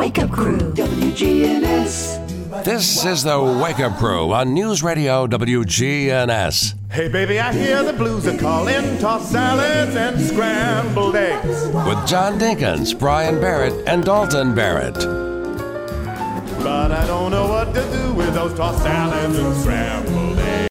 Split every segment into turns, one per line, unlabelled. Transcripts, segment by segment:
Wake Up Crew, WGNS.
This is the Wake Up Crew on News Radio WGNS.
Hey baby, I hear the blues are calling, tossed salads and scrambled eggs.
With John Dinkins, Brian Barrett, and Dalton Barrett.
But I don't know what to do with those tossed salads and scrambled eggs.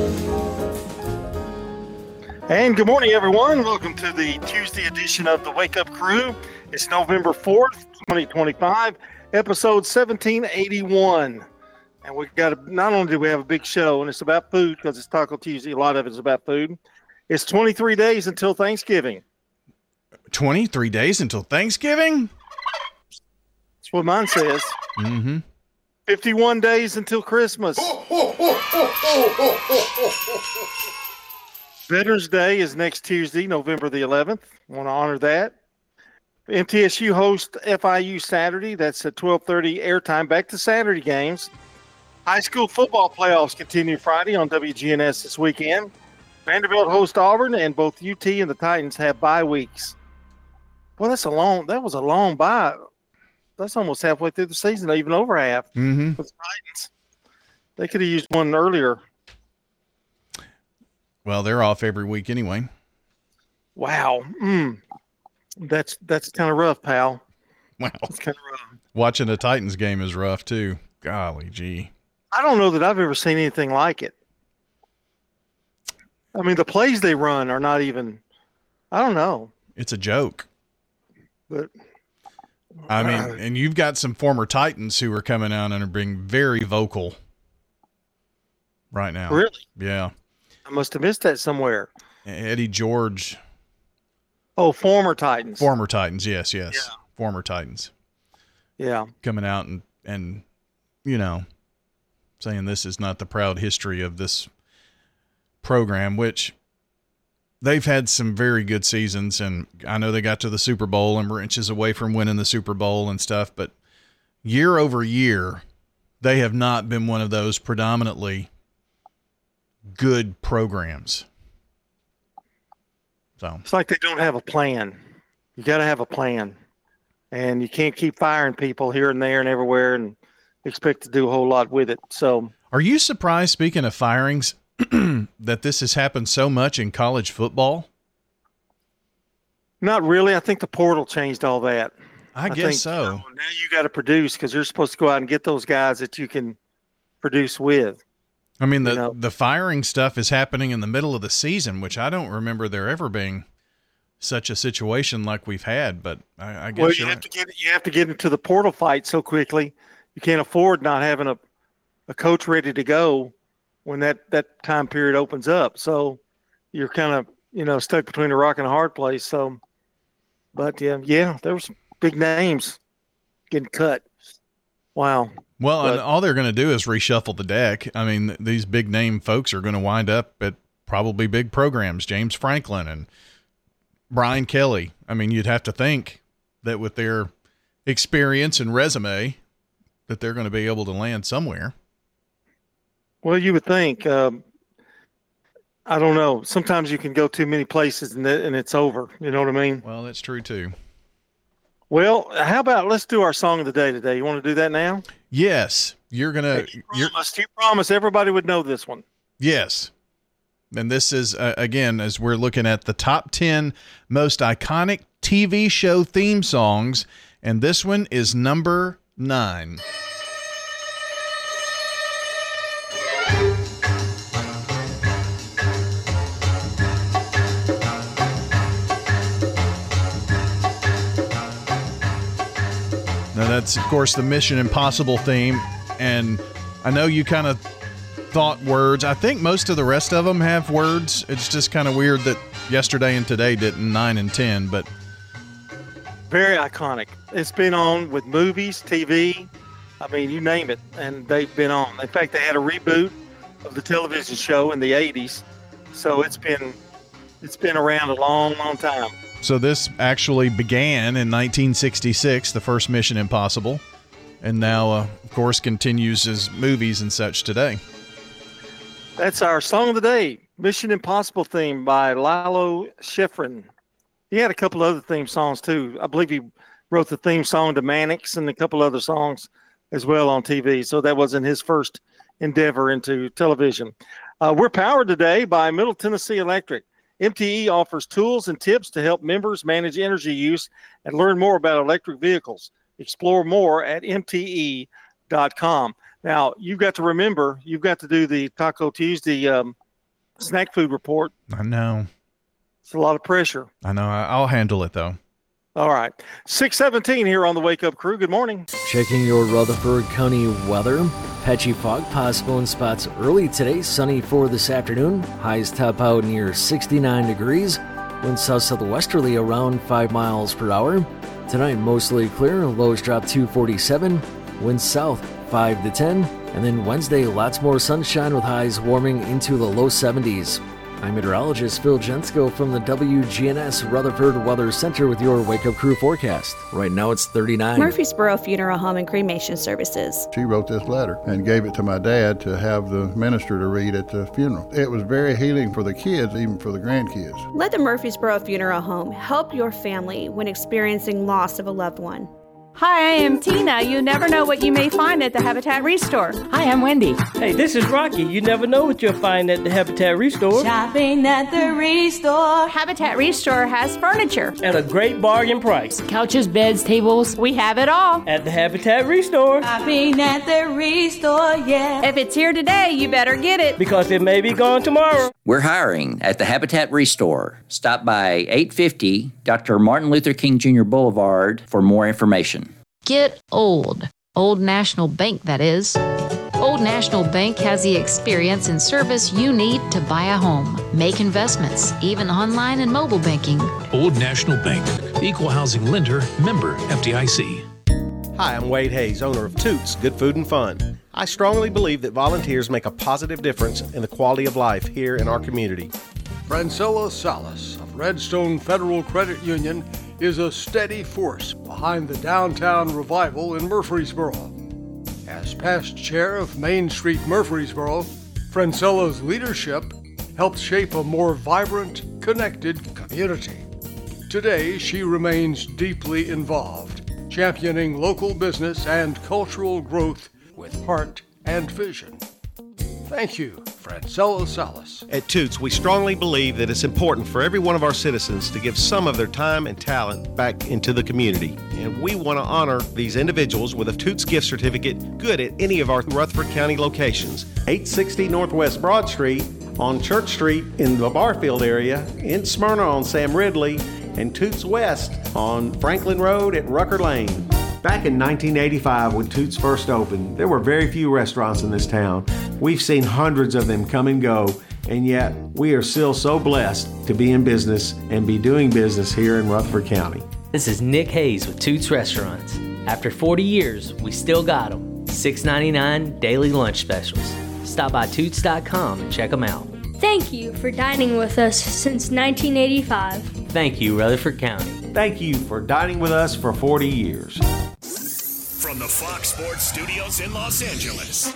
And good morning, everyone. Welcome to the Tuesday edition of the Wake Up Crew. It's November 4th, 2025, episode 1781. And we got not only do we have a big show, and it's about food because it's Taco Tuesday. A lot of it is about food. It's 23 days until Thanksgiving.
23 days until Thanksgiving?
That's what mine says.
Mm-hmm.
51 days until Christmas. Veterans Day is next Tuesday, November the 11th. I want to honor that. MTSU hosts FIU Saturday. That's at 12:30 airtime. Back to Saturday games. High school football playoffs continue Friday on WGNS this weekend. Vanderbilt hosts Auburn, and both UT and the Titans have bye weeks. Well, that was a long bye. That's almost halfway through the season, even over half.
Mm-hmm.
For the Titans. They could have used one earlier.
Well, they're off every week anyway.
Wow. That's kind of rough, pal.
Wow.
That's kind of rough.
Watching a Titans game is rough, too. Golly gee.
I don't know that I've ever seen anything like it. I mean, the plays they run are not even – I don't know.
It's a joke.
But
I mean, and you've got some former Titans who are coming out and are being very vocal right now.
Really?
Yeah.
I must have missed that somewhere.
Eddie George.
Oh, former Titans.
Former Titans, yes.
Yeah.
Former Titans.
Yeah.
Coming out and you know, saying this is not the proud history of this program, which they've had some very good seasons, and I know they got to the Super Bowl and were inches away from winning the Super Bowl and stuff, but year over year, they have not been one of those predominantly good programs. So
it's like they don't have a plan. You got to have a plan, and you can't keep firing people here and there and everywhere and expect to do a whole lot with it. So,
are you surprised, speaking of firings, that this has happened so much in college football?
Not really. I think the portal changed all that.
I guess so.
Now you got to produce because you're supposed to go out and get those guys that you can produce with.
I mean, the firing stuff is happening in the middle of the season, which I don't remember there ever being such a situation like we've had. But I guess
well, you have to get into the portal fight so quickly. You can't afford not having a coach ready to go when that time period opens up. So you're kind of stuck between a rock and a hard place. So, but yeah, there was big names getting cut. Wow.
Well, and all they're going to do is reshuffle the deck. I mean, these big name folks are going to wind up at probably big programs, James Franklin and Brian Kelly. I mean, you'd have to think that with their experience and resume that they're going to be able to land somewhere.
Well, you would think. I don't know. Sometimes you can go too many places and it's over. You know what I mean?
Well, that's true, too.
Well, how about let's do our song of the day today? You want to do that now?
Yes. You're going to –
You promised everybody would know this one.
Yes. And this is, again, as we're looking at the top 10 most iconic TV show theme songs, and this one is number 9. Now, that's, of course, the Mission Impossible theme, and I know you kind of thought words. I think most of the rest of them have words. It's just kind of weird that Yesterday and Today didn't, 9 and 10, but...
Very iconic. It's been on with movies, TV, I mean, you name it, and they've been on. In fact, they had a reboot of the television show in the 80s, so it's been around a long, long time.
So this actually began in 1966, the first Mission Impossible, and now, of course, continues as movies and such today.
That's our song of the day, Mission Impossible theme by Lalo Schifrin. He had a couple other theme songs, too. I believe he wrote the theme song to Mannix and a couple other songs as well on TV. So that wasn't his first endeavor into television. We're powered today by Middle Tennessee Electric. MTE offers tools and tips to help members manage energy use and learn more about electric vehicles. Explore more at MTE.com. Now, you've got to remember, you've got to do the Taco Tuesday snack food report.
I know.
It's a lot of pressure.
I know. I'll handle it, though.
All right. 6:17 here on the Wake Up Crew. Good morning.
Checking your Rutherford County weather. Patchy fog possible in spots early today. Sunny for this afternoon. Highs top out near 69 degrees. Winds south-southwesterly around 5 miles per hour. Tonight, mostly clear. Lows drop to 47. Winds south 5 to 10. And then Wednesday, lots more sunshine with highs warming into the low 70s. I'm meteorologist Phil Jensko from the WGNS Rutherford Weather Center with your Wake Up Crew forecast. Right now it's 39.
Murfreesboro Funeral Home and Cremation Services.
She wrote this letter and gave it to my dad to have the minister to read at the funeral. It was very healing for the kids, even for the grandkids.
Let the Murfreesboro Funeral Home help your family when experiencing loss of a loved one.
Hi, I am Tina. You never know what you may find at the Habitat Restore.
Hi, I'm Wendy.
Hey, this is Rocky. You never know what you'll find at the Habitat Restore.
Shopping at the Restore. Habitat Restore has furniture.
At a great bargain price.
Couches, beds, tables.
We have it all.
At the Habitat Restore.
Shopping at the Restore, yeah. If it's here today, you better get it.
Because it may be gone tomorrow.
We're hiring at the Habitat Restore. Stop by 850 Dr. Martin Luther King Jr. Boulevard for more information.
Get old. Old National Bank, that is. Old National Bank has the experience and service you need to buy a home, make investments, even online and mobile banking.
Old National Bank, equal housing lender, member FDIC.
Hi, I'm Wade Hayes, owner of Toots Good Food and Fun. I strongly believe that volunteers make a positive difference in the quality of life here in our community.
Francella Salas of Redstone Federal Credit Union is a steady force behind the downtown revival in Murfreesboro. As past chair of Main Street Murfreesboro, Francella's leadership helped shape a more vibrant, connected community. Today, she remains deeply involved, championing local business and cultural growth with heart and vision. Thank you, Francella Salas.
At Toots, we strongly believe that it's important for every one of our citizens to give some of their time and talent back into the community. And we want to honor these individuals with a Toots gift certificate good at any of our Rutherford County locations. 860 Northwest Broad Street, on Church Street in the Barfield area, in Smyrna on Sam Ridley, and Toots West on Franklin Road at Rucker Lane. Back in 1985, when Toots first opened, there were very few restaurants in this town. We've seen hundreds of them come and go, and yet we are still so blessed to be in business and be doing business here in Rutherford County.
This is Nick Hayes with Toots Restaurants. After 40 years, we still got them. $6.99 daily lunch specials. Stop by Toots.com and check them out.
Thank you for dining with us since 1985.
Thank you, Rutherford County.
Thank you for dining with us for 40 years.
From the Fox Sports Studios in Los Angeles,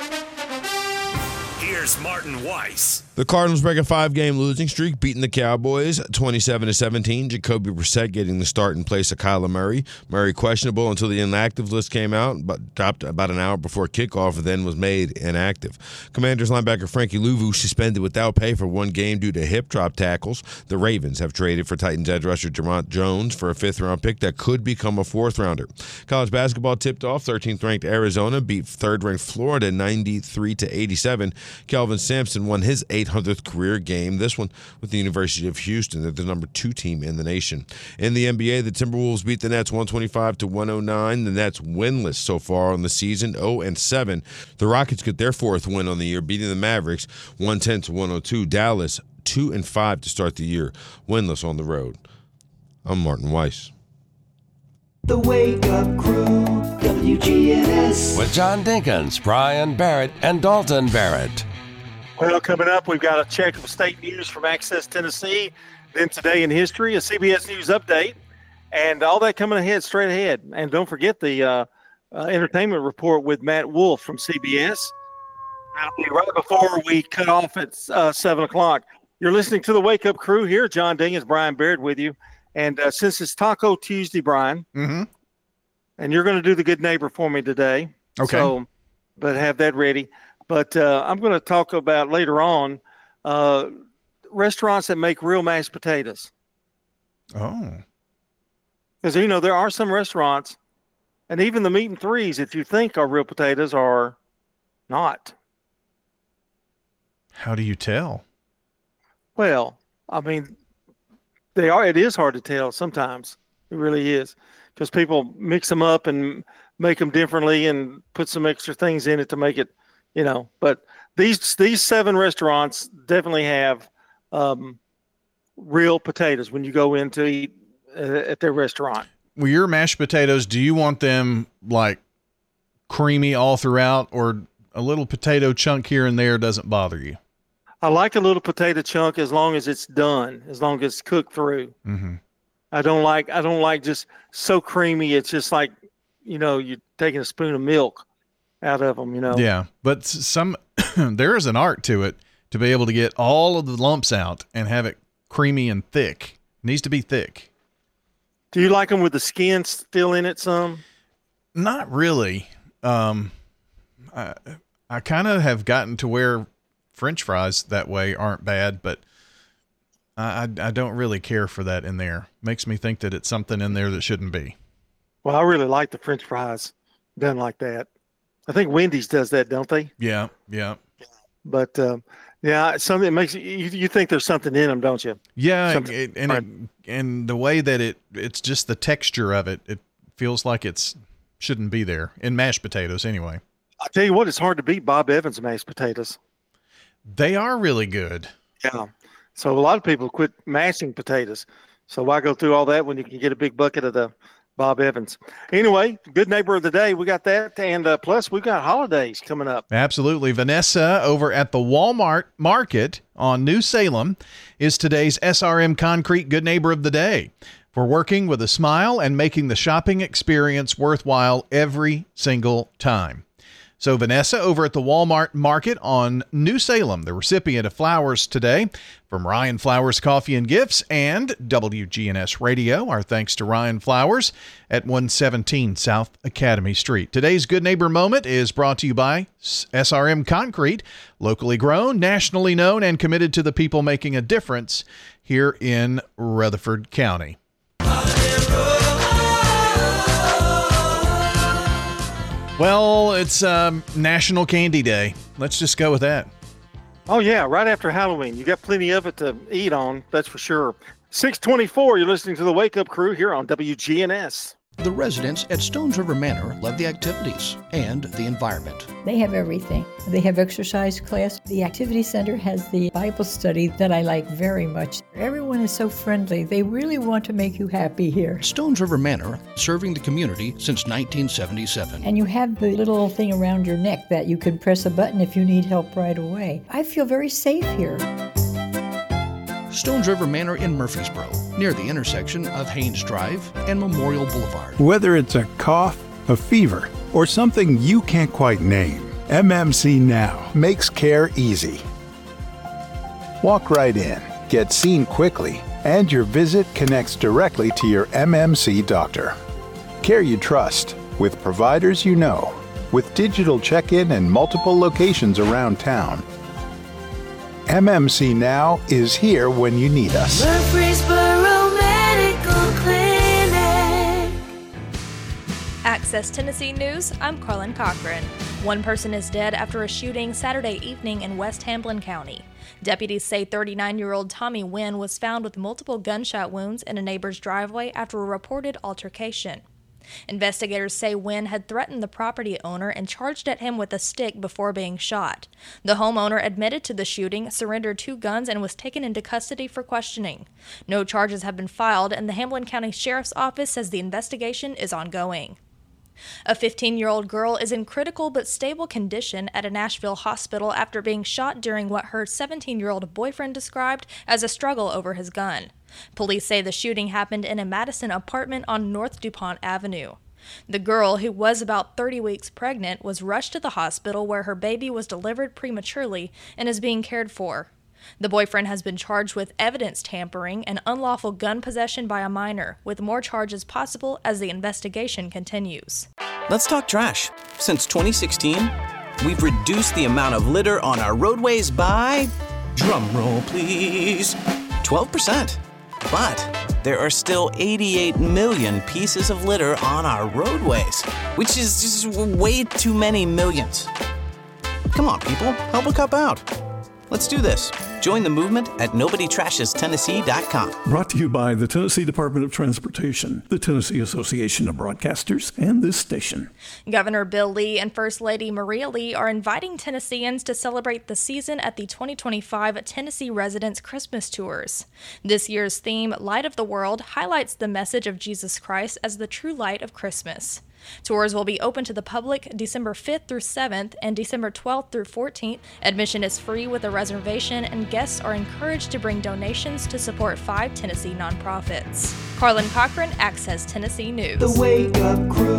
here's Martin Weiss.
The Cardinals break a 5-game losing streak, beating the Cowboys 27-17. Jacoby Brissett getting the start in place of Kyler Murray. Murray questionable until the inactive list came out, but dropped about an hour before kickoff, then was made inactive. Commanders linebacker Frankie Louvu suspended without pay for 1 game due to hip drop tackles. The Ravens have traded for Titans edge rusher Jermont Jones for a 5th-round pick that could become a 4th-rounder. College basketball tipped off. 13th-ranked Arizona beat 3rd-ranked Florida 93-87. Kelvin Sampson won his 800th career game, this one with the University of Houston. They're the number 2 team in the nation. In the NBA, the Timberwolves beat the Nets 125-109. The Nets winless so far on the season, 0-7. The Rockets get their 4th win on the year, beating the Mavericks 110-102. Dallas 2-5 to start the year, winless on the road. I'm Martin Weiss.
The Wake Up Crew, WGNS.
With John Dinkins, Brian Barrett, and Dalton Barrett.
Well, coming up, we've got a check of state news from Access Tennessee, then Today in History, a CBS News update, and all that coming ahead, straight ahead. And don't forget the entertainment report with Matt Wolf from CBS. That'll be right before we cut off at 7 o'clock. You're listening to the Wake Up Crew here. John Dinkins, Brian Barrett with you. And since it's Taco Tuesday, Brian, and you're going to do the good neighbor for me today.
Okay.
So, but have that ready. But I'm going to talk about later on restaurants that make real mashed potatoes.
Oh.
Because, there are some restaurants, and even the meat and threes that you think are real potatoes are not.
How do you tell?
Well, I mean, they are. It is hard to tell sometimes. It really is, because people mix them up and make them differently and put some extra things in it to make it, But these 7 restaurants definitely have real potatoes when you go in to eat at their restaurant.
Well, your mashed potatoes, do you want them like creamy all throughout, or a little potato chunk here and there doesn't bother you?
I like a little potato chunk as long as it's done, as long as it's cooked through.
Mm-hmm.
I don't like just so creamy. It's just like, you're taking a spoon of milk out of them,
Yeah, but there is an art to it to be able to get all of the lumps out and have it creamy and thick. It needs to be thick.
Do you like them with the skin still in it some?
Not really. I kind of have gotten to where French fries that way aren't bad, but I don't really care for that in there. Makes me think that it's something in there that shouldn't be.
Well, I really like the French fries done like that. I think Wendy's does that, don't they?
Yeah.
But something makes you think there's something in them, don't you?
Yeah, and the way that it's just the texture of it. It feels like shouldn't be there in mashed potatoes anyway.
I tell you what, it's hard to beat Bob Evans mashed potatoes.
They are really good.
Yeah. So a lot of people quit mashing potatoes. So why go through all that when you can get a big bucket of the Bob Evans? Anyway, good neighbor of the day. We got that. And plus we've got holidays coming up.
Absolutely. Vanessa over at the Walmart Market on New Salem is today's SRM Concrete Good Neighbor of the Day for working with a smile and making the shopping experience worthwhile every single time. So Vanessa over at the Walmart Market on New Salem, the recipient of flowers today from Ryan Flowers Coffee and Gifts and WGNS Radio. Our thanks to Ryan Flowers at 117 South Academy Street. Today's Good Neighbor Moment is brought to you by SRM Concrete, locally grown, nationally known, and committed to the people making a difference here in Rutherford County. Well, it's National Candy Day. Let's just go with that.
Oh, yeah, right after Halloween. You got plenty of it to eat on, that's for sure. 6:24, you're listening to the Wake Up Crew here on WGNS.
The residents at Stones River Manor love the activities and the environment.
They have everything. They have exercise class. The activity center has the Bible study that I like very much. Everyone is so friendly. They really want to make you happy here.
Stones River Manor, serving the community since 1977.
And you have the little thing around your neck that you can press a button if you need help right away. I feel very safe here.
Stones River Manor in Murfreesboro, near the intersection of Haynes Drive and Memorial Boulevard.
Whether it's a cough, a fever, or something you can't quite name, MMC Now makes care easy. Walk right in, get seen quickly, and your visit connects directly to your MMC doctor. Care you trust, with providers you know, with digital check-in and multiple locations around town. MMC Now is here when you need us.
Murfreesboro Medical Clinic.
Access Tennessee News, I'm Carlin Cochran. One person is dead after a shooting Saturday evening in West Hamblin County. Deputies say 39-year-old Tommy Wynn was found with multiple gunshot wounds in a neighbor's driveway after a reported altercation. Investigators say Wynn had threatened the property owner and charged at him with a stick before being shot. The homeowner admitted to the shooting, surrendered 2 guns, and was taken into custody for questioning. No charges have been filed, and the Hamblin County Sheriff's Office says the investigation is ongoing. A 15-year-old girl is in critical but stable condition at a Nashville hospital after being shot during what her 17-year-old boyfriend described as a struggle over his gun. Police say the shooting happened in a Madison apartment on North DuPont Avenue. The girl, who was about 30 weeks pregnant, was rushed to the hospital where her baby was delivered prematurely and is being cared for. The boyfriend has been charged with evidence tampering and unlawful gun possession by a minor, with more charges possible as the investigation continues.
Let's talk trash. Since 2016, we've reduced the amount of litter on our roadways by, drumroll please, 12%. But there are still 88 million pieces of litter on our roadways, which is just way too many millions. Come on, people, help a cup out. Let's do this. Join the movement at NobodyTrashesTennessee.com.
Brought to you by the Tennessee Department of Transportation, the Tennessee Association of Broadcasters, and this station.
Governor Bill Lee and First Lady Maria Lee are inviting Tennesseans to celebrate the season at the 2025 Tennessee Residents Christmas Tours. This year's theme, Light of the World, highlights the message of Jesus Christ as the true light of Christmas. Tours will be open to the public December 5th through 7th and December 12th through 14th. Admission is free with a reservation, and guests are encouraged to bring donations to support 5 Tennessee nonprofits. Carlin Cochran, Access Tennessee News.
The Wake Up Crew,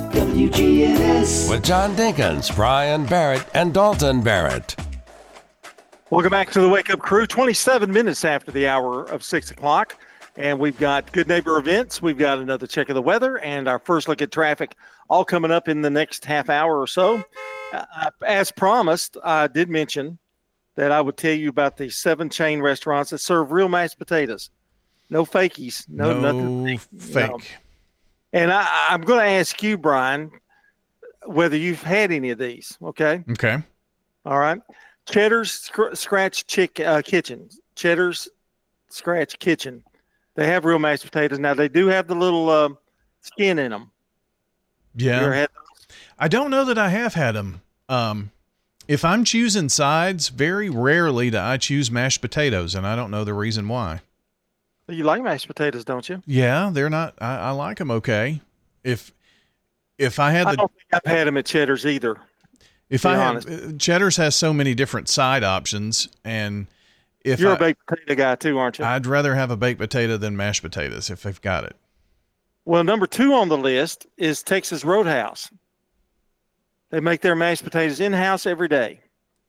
WGNS.
With John Dinkins, Brian Barrett, and Dalton Barrett.
Welcome back to the Wake Up Crew, 27 minutes after the hour of 6 o'clock. And we've got Good Neighbor events. We've got another check of the weather and our first look at traffic, all coming up in the next half hour or so. As promised, I did mention that I would tell you about the 7 chain restaurants that serve real mashed potatoes. No fakies. No nothing fake. No. And I'm going to ask you, Brian, whether you've had any of these, okay?
Okay.
All right. Cheddar's Scratch Kitchen. Cheddar's Scratch Kitchen. They have real mashed potatoes. Now, they do have the little skin in them.
Yeah.
You ever had those?
I don't know that I have had them. If I'm choosing sides, very rarely do I choose mashed potatoes, and I don't know the reason why.
You like mashed potatoes, don't you?
Yeah, they're not. I like them okay. If I had,
I don't think I've had them at Cheddar's either.
If I had, Cheddar's has so many different side options, and if
you're a baked potato guy too, aren't you?
I'd rather have a baked potato than mashed potatoes if they've got it.
Well, number 2 on the list is Texas Roadhouse. They make their mashed potatoes in-house every day.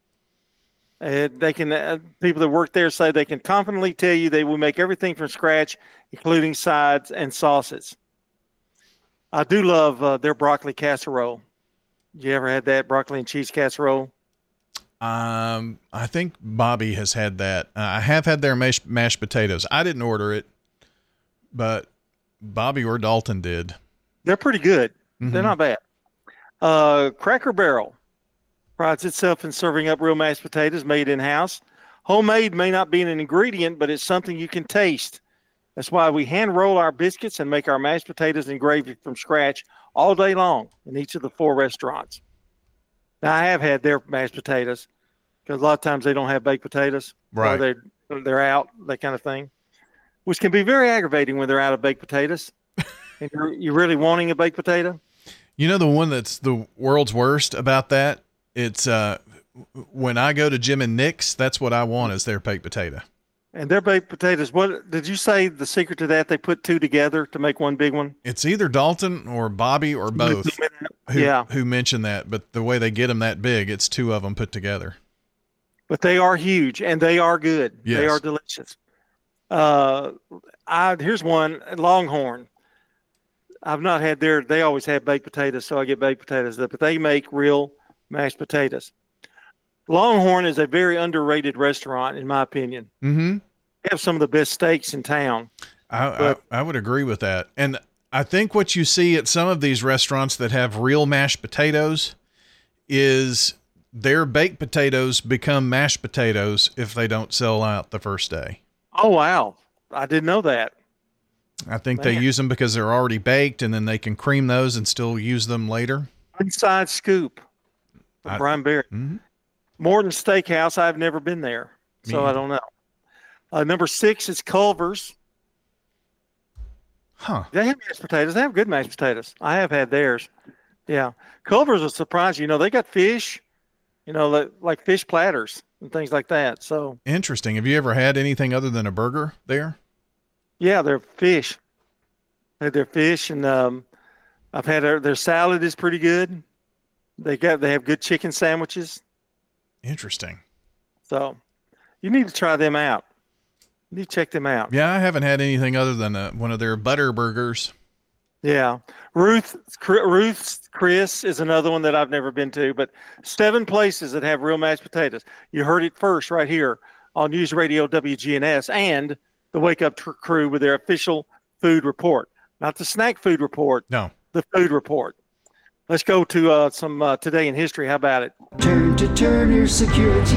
They can people that work there say they can confidently tell you they will make everything from scratch, including sides and sauces. I do love their broccoli casserole. You ever had that broccoli and cheese casserole?
I think Bobby has had that. I have had their mashed potatoes. I didn't order it, but Bobby or Dalton did.
They're pretty good. Mm-hmm. They're not bad. Cracker Barrel prides itself in serving up real mashed potatoes made in-house. Homemade may not be an ingredient, but it's something you can taste. That's why we hand roll our biscuits and make our mashed potatoes and gravy from scratch all day long in each of the 4 restaurants. Now, I have had their mashed potatoes because a lot of times they don't have baked potatoes.
Right.
Or they're out, that kind of thing, which can be very aggravating when they're out of baked potatoes and you're really wanting a baked potato.
You know, the one that's the world's worst about that? It's when I go to Jim and Nick's, that's what I want is their baked potato.
And their baked potatoes, what did you say the secret to that? They put 2 together to make one big one?
It's either Dalton or Bobby or both who mentioned that, but the way they get them that big, it's 2 of them put together.
But they are huge and they are good. Yes. They are delicious. Here's one, Longhorn. I've not had they always have baked potatoes, so I get baked potatoes, but they make real mashed potatoes. Longhorn is a very underrated restaurant, in my opinion.
Mm-hmm.
They have some of the best steaks in town.
I would agree with that. And I think what you see at some of these restaurants that have real mashed potatoes is their baked potatoes become mashed potatoes if they don't sell out the first day.
Oh, wow. I didn't know that.
I think they use them because they're already baked, and then they can cream those and still use them later.
Inside scoop from Brian Barrett.
Mm-hmm.
Morton Steakhouse, I've never been there, so I don't know. Number 6 is Culver's.
Huh.
They have mashed potatoes. They have good mashed potatoes. I have had theirs. Yeah. Culver's a surprise. They got fish, like fish platters and things like that. So
interesting. Have you ever had anything other than a burger there?
Yeah, they're fish. I had their fish, and I've had their salad is pretty good. They have good chicken sandwiches.
Interesting.
So, You need to try them out. You need to check them out.
Yeah, I haven't had anything other than one of their butter burgers.
Yeah. Ruth's Chris is another one that I've never been to, but 7 places that have real mashed potatoes. You heard it first right here on News Radio WGNS and the Wake Up Crew with their official food report. Not the snack food report.
No.
The food report. Let's go to some Today in History. How about it?
Turn to Turner Security.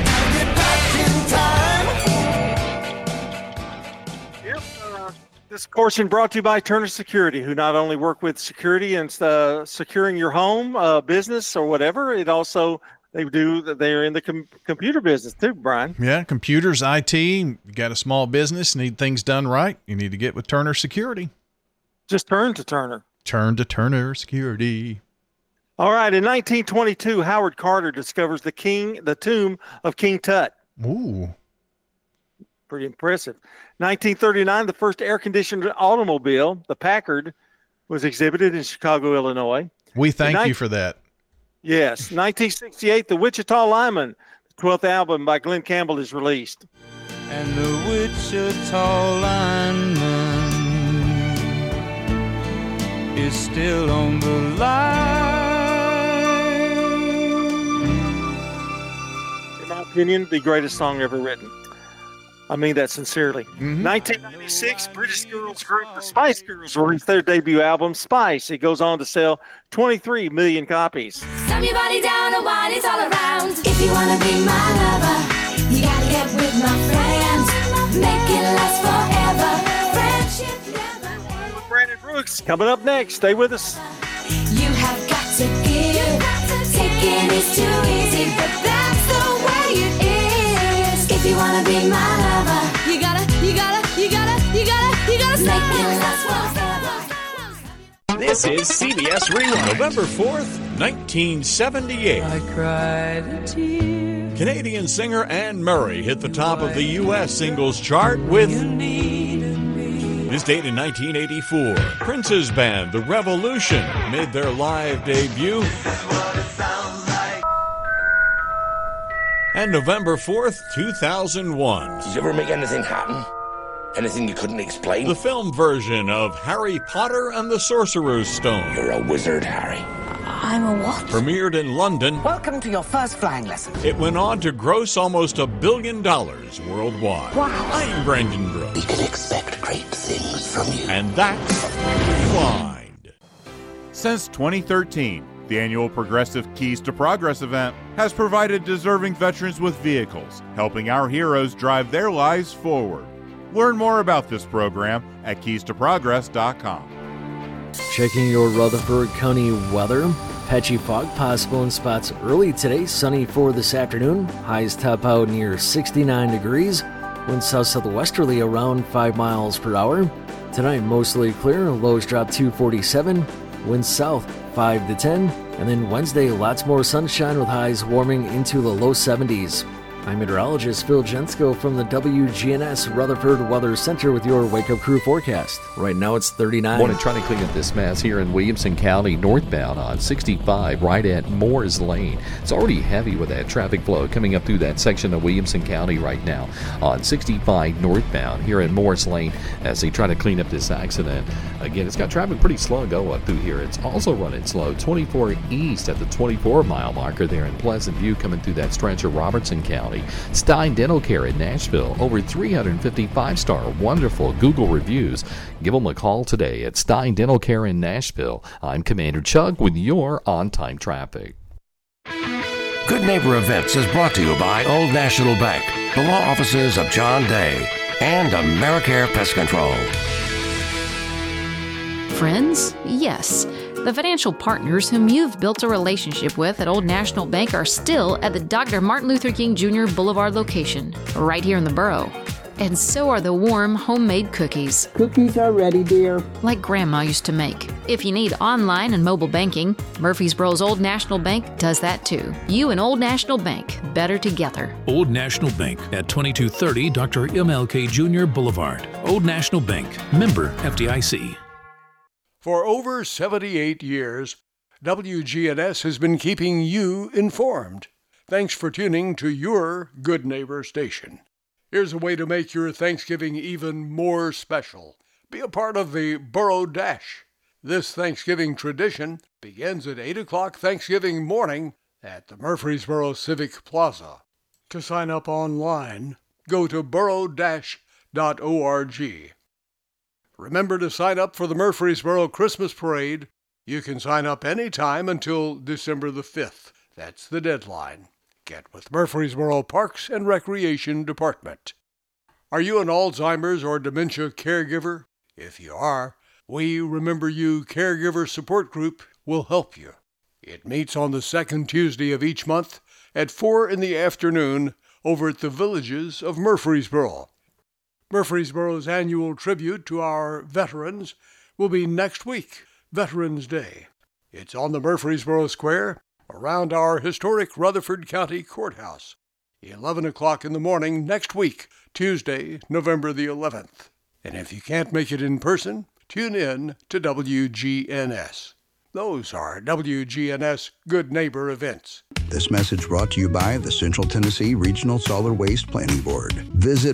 Yep. This portion brought to you by Turner Security, who not only work with security and securing your home, business, or whatever, they're in the computer business too, Brian.
Yeah, computers, IT. You got a small business, need things done right. You need to get with Turner Security.
Just turn to Turner.
Turn to Turner Security.
All right. In 1922, Howard Carter discovers the tomb of King Tut.
Ooh.
Pretty impressive. 1939, the first air-conditioned automobile, the Packard, was exhibited in Chicago, Illinois.
We thank you for that.
Yes. 1968, The Wichita Lineman, the 12th album by Glenn Campbell, is released.
And the Wichita Lineman is still on the line.
In my opinion, the greatest song ever written. I mean that sincerely. 1996, British girls group the Spice Girls released their debut album, Spice. It goes on to sell 23 million copies.
Slam your body down and wine, it's all around. If you want to be my lover, you gotta get with my friends. Make it last forever. Friendship never ends.
Brandon Brooks coming up next. Stay with us.
You have got to give. Taking is too easy, but that's the way it is. If you want to be my lover, you gotta make it last forever.
This is CBS Rewind. November 4th, 1978.
I cried a tear.
Canadian singer Anne Murray hit the top of the U.S. singles chart with this date in 1984. Prince's band, The Revolution, made their live debut. And November 4th, 2001.
Did you ever make anything happen? Anything you couldn't explain?
The film version of Harry Potter and the Sorcerer's Stone.
You're a wizard, Harry.
I'm a what?
Premiered in London.
Welcome to your first flying lesson.
It went on to gross almost $1 billion worldwide.
Wow.
I'm Brandon Brooks.
We can expect great things from you.
And that's Rewind.
Since 2013, the annual Progressive Keys to Progress event has provided deserving veterans with vehicles, helping our heroes drive their lives forward. Learn more about this program at keystoprogress.com.
Checking your Rutherford County weather. Patchy fog possible in spots early today. Sunny for this afternoon. Highs top out near 69 degrees. Winds south-southwesterly around 5 miles per hour. Tonight mostly clear. Lows drop to 47. Winds south 5 to 10. And then Wednesday lots more sunshine with highs warming into the low 70s. I'm meteorologist Phil Jensko from the WGNS Rutherford Weather Center with your Wake Up Crew forecast. Right now it's 39.
Want to try to clean up this mess here in Williamson County, northbound on 65, right at Moore's Lane. It's already heavy with that traffic flow coming up through that section of Williamson County right now on 65 northbound here at Moore's Lane as they try to clean up this accident. Again, it's got traffic pretty slow go up through here. It's also running slow 24 east at the 24-mile marker there in Pleasant View coming through that stretch of Robertson County. Stein Dental Care in Nashville, over 350 5-star wonderful Google reviews. Give them a call today at Stein Dental Care in Nashville. I'm Commander Chuck with your on-time traffic.
Good Neighbor Events is brought to you by Old National Bank, the law offices of John Day, and AmeriCare Pest Control.
Friends? Yes. The financial partners whom you've built a relationship with at Old National Bank are still at the Dr. Martin Luther King Jr. Boulevard location, right here in the borough. And so are the warm, homemade cookies.
Cookies are ready, dear.
Like Grandma used to make. If you need online and mobile banking, Murfreesboro's Old National Bank does that too. You and Old National Bank, better together.
Old National Bank at 2230 Dr. MLK Jr. Boulevard. Old National Bank, member FDIC.
For over 78 years, WGNS has been keeping you informed. Thanks for tuning to your Good Neighbor station. Here's a way to make your Thanksgiving even more special. Be a part of the Borough Dash. This Thanksgiving tradition begins at 8 o'clock Thanksgiving morning at the Murfreesboro Civic Plaza. To sign up online, go to borough-org. Remember to sign up for the Murfreesboro Christmas Parade. You can sign up anytime until December the 5th. That's the deadline. Get with Murfreesboro Parks and Recreation Department. Are you an Alzheimer's or dementia caregiver? If you are, We Remember You Caregiver Support Group will help you. It meets on the second Tuesday of each month at 4 in the afternoon over at the Villages of Murfreesboro. Murfreesboro's annual tribute to our veterans will be next week, Veterans Day. It's on the Murfreesboro Square around our historic Rutherford County Courthouse, 11 o'clock in the morning next week, Tuesday, November the 11th. And if you can't make it in person, tune in to WGNS. Those are WGNS Good Neighbor events.
This message brought to you by the Central Tennessee Regional Solid Waste Planning Board. Visit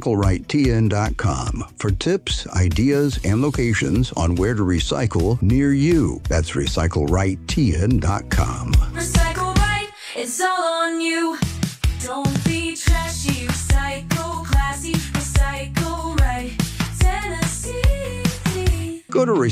RecycleRightTN.com for tips, ideas, and locations on where to recycle near you. That's RecycleRightTN.com.
Recycle right, it's all on you. Don't be trashy, recycle classy, recycle right, Tennessee.
Go to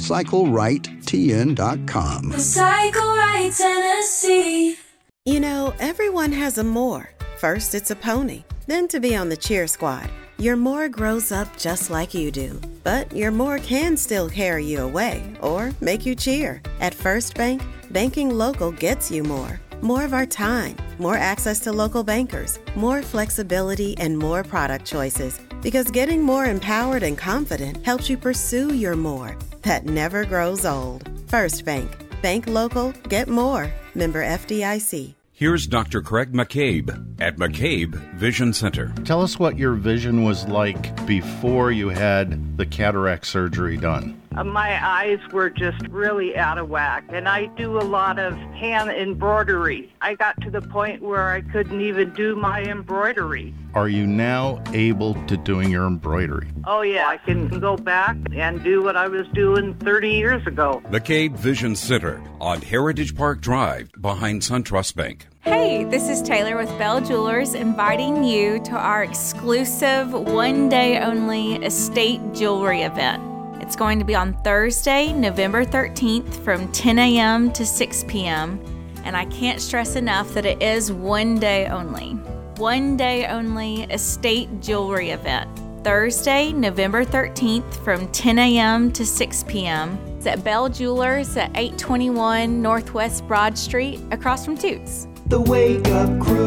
RecycleRightTN.com.
Recycle right, Tennessee.
You know, everyone has a more. First, it's a pony, then to be on the cheer squad. Your more grows up just like you do, but your more can still carry you away or make you cheer. At First Bank, banking local gets you more. More of our time, more access to local bankers, more flexibility, and more product choices. Because getting more empowered and confident helps you pursue your more that never grows old. First Bank. Bank local, get more. Member FDIC.
Here's Dr. Craig McCabe at McCabe Vision Center.
Tell us what your vision was like before you had the cataract surgery done.
My eyes were just really out of whack, and I do a lot of hand embroidery. I got to the point where I couldn't even do my embroidery.
Are you now able to doing your embroidery?
Oh yeah, I can go back and do what I was doing 30 years ago.
McCabe Vision Center on Heritage Park Drive behind SunTrust Bank.
Hey, this is Taylor with Bell Jewelers inviting you to our exclusive one-day-only estate jewelry event. It's going to be on Thursday, November 13th from 10 a.m. to 6 p.m. And I can't stress enough that it is one day only. One day only estate jewelry event. Thursday, November 13th from 10 a.m. to 6 p.m. It's at Bell Jewelers at 821 Northwest Broad Street across from Toots.
The Wake Up Crew,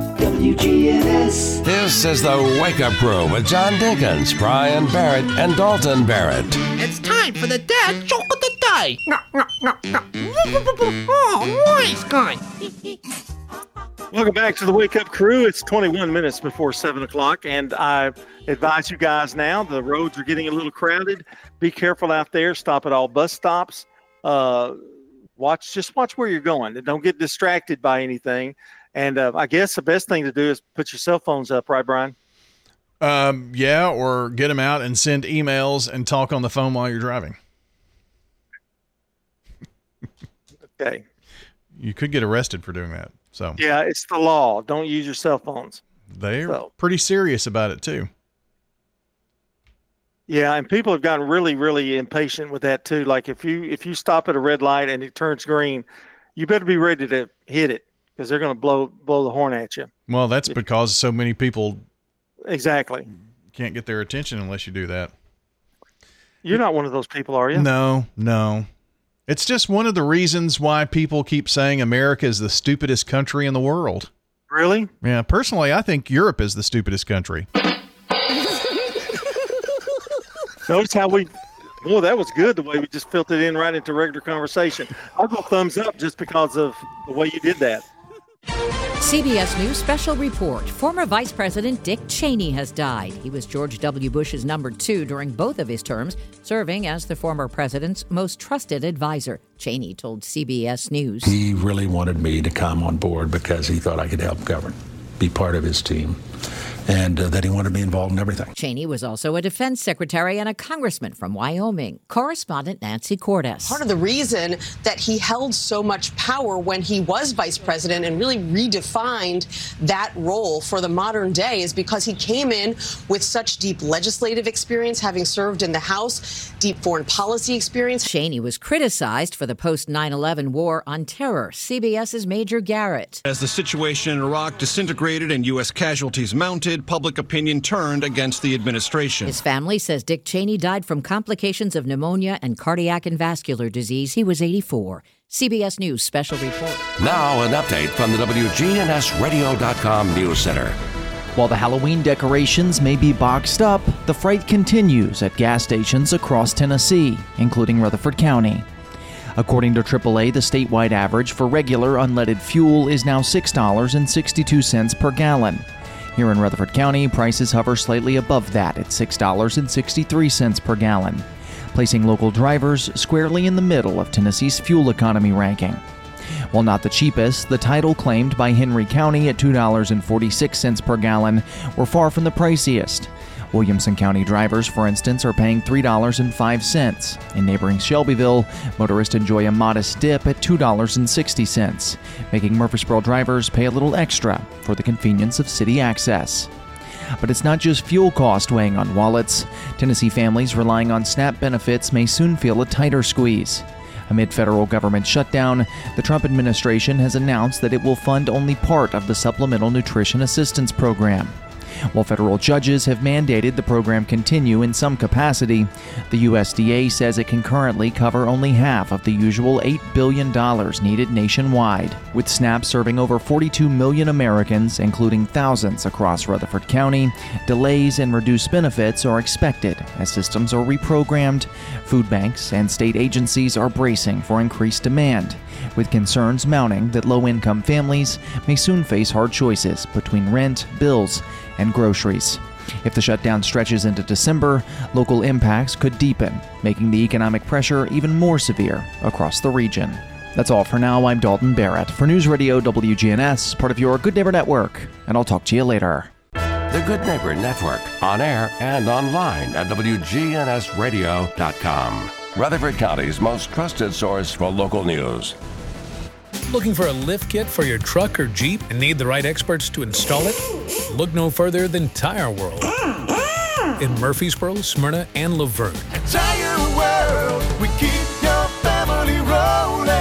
WGNS.
This is the Wake Up Crew with John Dinkins, Brian Barrett, and Dalton Barrett.
It's time for the dad joke of the day. Oh, nice guy.
Welcome back to the Wake Up Crew. It's 21 minutes before 7 o'clock, and I advise you guys now, the roads are getting a little crowded. Be careful out there. Stop at all bus stops. Watch where you're going. Don't get distracted by anything. And I guess the best thing to do is put your cell phones up, right, Brian?
Yeah, or get them out and send emails and talk on the phone while you're driving.
Okay.
You could get arrested for doing that. So
yeah, it's the law. Don't use your cell phones.
They're pretty serious about it too.
Yeah, and people have gotten really, really impatient with that too. Like if you stop at a red light and it turns green, you better be ready to hit it because they're going to blow the horn at you.
Well, that's because so many people
exactly
can't get their attention unless you do that.
You're not one of those people, are you?
No. It's just one of the reasons why people keep saying America is the stupidest country in the world.
Really?
Yeah, personally, I think Europe is the stupidest country.
Notice how that was good, the way we just filtered in right into regular conversation. I'll go thumbs up just because of the way you did that.
CBS News special report. Former Vice President Dick Cheney has died. He was George W. Bush's number 2 during both of his terms, serving as the former president's most trusted advisor. Cheney told CBS News.
He really wanted me to come on board because he thought I could help govern, be part of his team, and that he wanted me involved in everything.
Cheney was also a defense secretary and a congressman from Wyoming. Correspondent Nancy Cordes.
Part of the reason that he held so much power when he was vice president and really redefined that role for the modern day is because he came in with such deep legislative experience, having served in the House, deep foreign policy experience.
Cheney was criticized for the post-9/11 war on terror. CBS's Major Garrett.
As the situation in Iraq disintegrated and U.S. casualties mounted, public opinion turned against the administration.
His family says Dick Cheney died from complications of pneumonia and cardiac and vascular disease. He was 84. CBS News special report.
Now an update from the WGNSradio.com News Center.
While the Halloween decorations may be boxed up, the fright continues at gas stations across Tennessee, including Rutherford County. According to AAA, the statewide average for regular unleaded fuel is now $6.62 per gallon. Here in Rutherford County, prices hover slightly above that at $6.63 per gallon, placing local drivers squarely in the middle of Tennessee's fuel economy ranking. While not the cheapest, the title claimed by Henry County at $2.46 per gallon were far from the priciest. Williamson County drivers, for instance, are paying $3.05. In neighboring Shelbyville, motorists enjoy a modest dip at $2.60, making Murfreesboro drivers pay a little extra for the convenience of city access. But it's not just fuel cost weighing on wallets. Tennessee families relying on SNAP benefits may soon feel a tighter squeeze. Amid federal government shutdown, the Trump administration has announced that it will fund only part of the Supplemental Nutrition Assistance Program. While federal judges have mandated the program continue in some capacity, the USDA says it can currently cover only half of the usual $8 billion needed nationwide. With SNAP serving over 42 million Americans, including thousands across Rutherford County, delays and reduced benefits are expected as systems are reprogrammed. Food banks and state agencies are bracing for increased demand, with concerns mounting that low-income families may soon face hard choices between rent, bills, and groceries. If the shutdown stretches into December, local impacts could deepen, making the economic pressure even more severe across the region. That's all for now. I'm Dalton Barrett for News Radio WGNS, part of your Good Neighbor Network, and I'll talk to you later.
The Good Neighbor Network, on air and online at WGNSradio.com. Rutherford County's most trusted source for local news.
Looking for a lift kit for your truck or Jeep and need the right experts to install it? Look no further than Tire World in Murfreesboro, Smyrna, and Laverne.
Tire World, we keep your family rolling.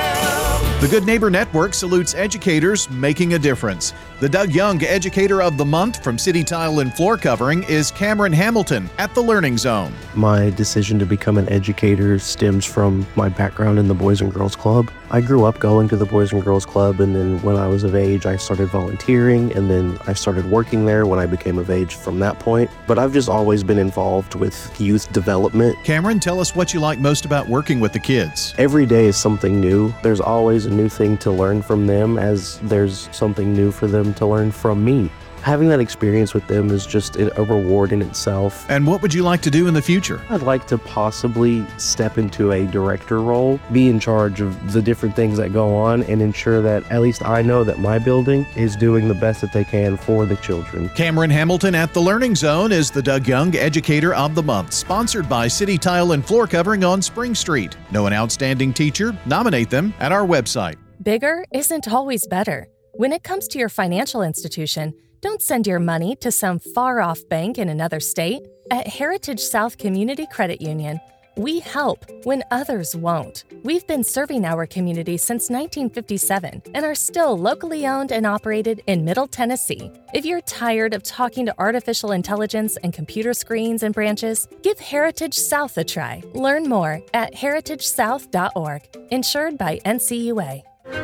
The Good Neighbor Network salutes educators making a difference. The Doug Young Educator of the Month from City Tile and Floor Covering is Cameron Hamilton at the Learning Zone.
My decision to become an educator stems from my background in the Boys and Girls Club. I grew up going to the Boys and Girls Club, and then when I was of age, I started volunteering, and then I started working there when I became of age from that point. But I've just always been involved with youth development.
Cameron, tell us what you like most about working with the kids.
Every day is something new. There's always a new thing to learn from them, as there's something new for them to learn from me. Having that experience with them is just a reward in itself.
And what would you like to do in the future?
I'd like to possibly step into a director role, be in charge of the different things that go on, and ensure that at least I know that my building is doing the best that they can for the children.
Cameron Hamilton at the Learning Zone is the Doug Young Educator of the Month, sponsored by City Tile and Floor Covering on Spring Street. Know an outstanding teacher? Nominate them at our website.
Bigger isn't always better. When it comes to your financial institution, don't send your money to some far-off bank in another state. At Heritage South Community Credit Union, we help when others won't. We've been serving our community since 1957 and are still locally owned and operated in Middle Tennessee. If you're tired of talking to artificial intelligence and computer screens and branches, give Heritage South a try. Learn more at heritagesouth.org. Insured by NCUA.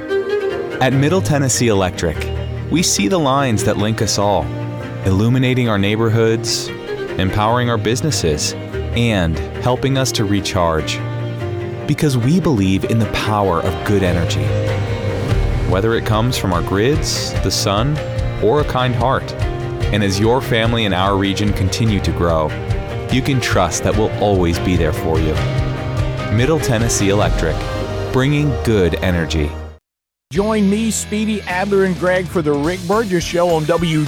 At Middle Tennessee Electric, we see the lines that link us all, illuminating our neighborhoods, empowering our businesses, and helping us to recharge. Because we believe in the power of good energy. whether it comes from our grids, the sun, or a kind heart. And as your family and our region continue to grow, you can trust that we'll always be there for you. Middle Tennessee Electric, bringing good energy.
Join me, Speedy, Adler, and Greg for The Rick Burgess Show on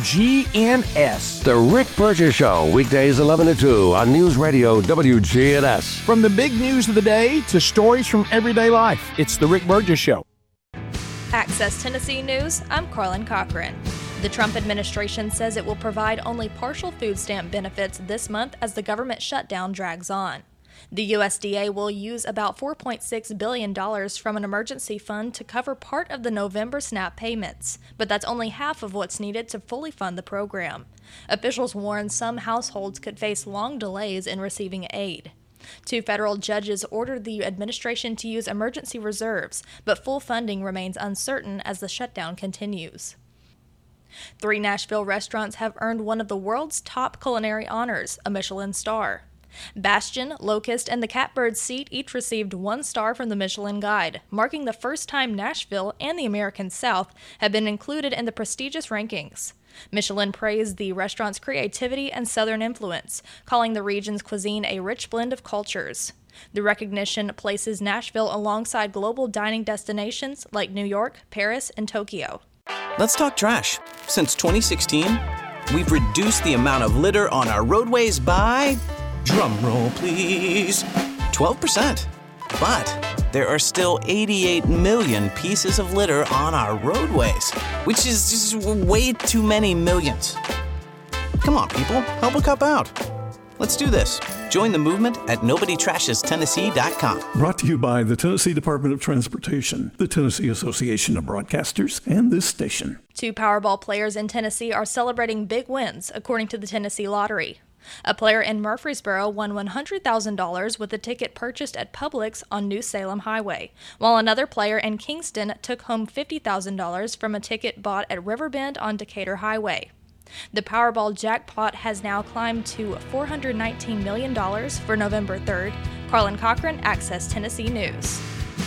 WGNS.
The Rick Burgess Show, weekdays 11 to 2 on News Radio WGNS.
From the big news of the day to stories from everyday life, it's The Rick Burgess Show.
Access Tennessee News, I'm Carlin Cochran. The Trump administration says it will provide only partial food stamp benefits this month as the government shutdown drags on. The USDA will use about $4.6 billion from an emergency fund to cover part of the November SNAP payments, but that's only half of what's needed to fully fund the program. Officials warn some households could face long delays in receiving aid. 2 federal judges ordered the administration to use emergency reserves, but full funding remains uncertain as the shutdown continues. 3 Nashville restaurants have earned one of the world's top culinary honors, a Michelin star. Bastion, Locust, and the Catbird Seat each received 1 star from the Michelin Guide, marking the first time Nashville and the American South have been included in the prestigious rankings. Michelin praised the restaurant's creativity and Southern influence, calling the region's cuisine a rich blend of cultures. The recognition places Nashville alongside global dining destinations like New York, Paris, and Tokyo.
Let's talk trash. Since 2016, we've reduced the amount of litter on our roadways by, drum roll please, 12%. But there are still 88 million pieces of litter on our roadways, which is just way too many millions. Come on, people, help a cup out. Let's do this. Join the movement at NobodyTrashesTennessee.com.
Brought to you by the Tennessee Department of Transportation, the Tennessee Association of Broadcasters, and this station.
2 Powerball players in Tennessee are celebrating big wins, according to the Tennessee Lottery. A player in Murfreesboro won $100,000 with a ticket purchased at Publix on New Salem Highway, while another player in Kingston took home $50,000 from a ticket bought at Riverbend on Decatur Highway. The Powerball jackpot has now climbed to $419 million for November 3rd. Carlin Cochran, Access Tennessee News.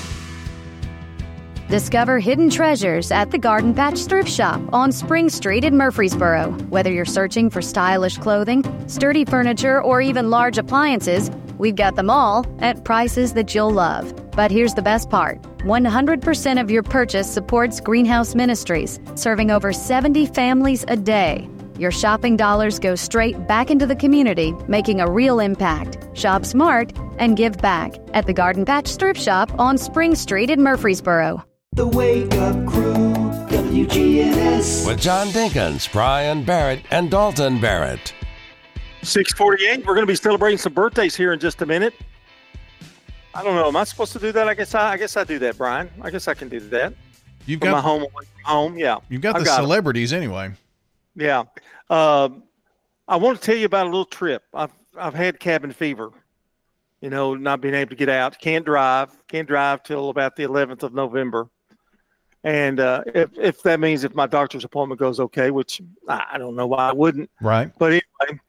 Discover hidden treasures at the Garden Patch Thrift Shop on Spring Street in Murfreesboro. Whether you're searching for stylish clothing, sturdy furniture, or even large appliances, we've got them all at prices that you'll love. But here's the best part. 100% of your purchase supports Greenhouse Ministries, serving over 70 families a day. Your shopping dollars go straight back into the community, making a real impact. Shop smart and give back at the Garden Patch Thrift Shop on Spring Street in Murfreesboro.
The Wake Up Crew, WGNS.
With John Dinkins, Brian Barrett, and Dalton Barrett.
6:48. We're going to be celebrating some birthdays here in just a minute. I don't know. Am I supposed to do that? I guess I do that, Brian. I guess I can do that.
You've
from
got
my home away from home. Yeah.
You've got the celebrities anyway.
Yeah. I want to tell you about a little trip. I've had cabin fever. You know, not being able to get out. Can't drive till about the 11th of November. And if that means if my doctor's appointment goes okay, which I don't know why I wouldn't.
Right.
But anyway,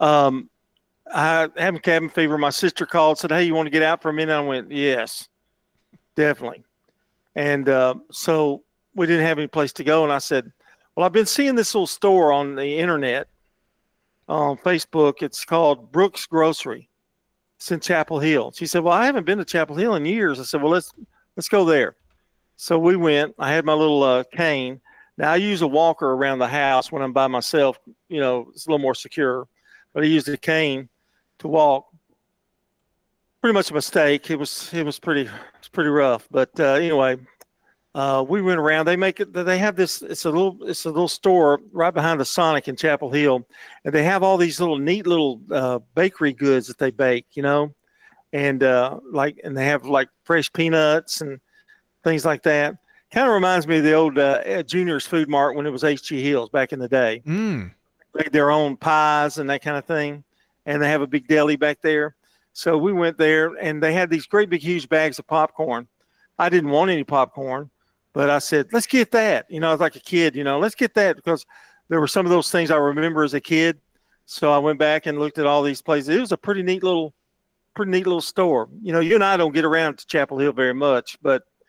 I have cabin fever. My sister called, said, "Hey, you want to get out for a minute?" I went, "Yes, definitely." And so we didn't have any place to go. And I said, "Well, I've been seeing this little store on the internet, on Facebook. It's called Brooks Grocery. It's in Chapel Hill." She said, "Well, I haven't been to Chapel Hill in years." I said, "Well, let's go there." So we went. I had my little cane. Now, I use a walker around the house when I'm by myself. You know, it's a little more secure. But I used a cane to walk. Pretty much a mistake. It was pretty rough. But anyway, we went around. They have this. It's a little store right behind the Sonic in Chapel Hill, and they have all these neat little bakery goods that they bake. You know, and they have like fresh peanuts and things like that. Kind of reminds me of the old Junior's Food Mart when it was H.G. Hill's back in the day.
Mm.
They made their own pies and that kind of thing. And they have a big deli back there. So we went there, and they had these great big huge bags of popcorn. I didn't want any popcorn, but I said, let's get that. You know, I was like a kid, let's get that, because there were some of those things I remember as a kid. So I went back and looked at all these places. It was a pretty neat little store. You know, you and I don't get around to Chapel Hill very much, but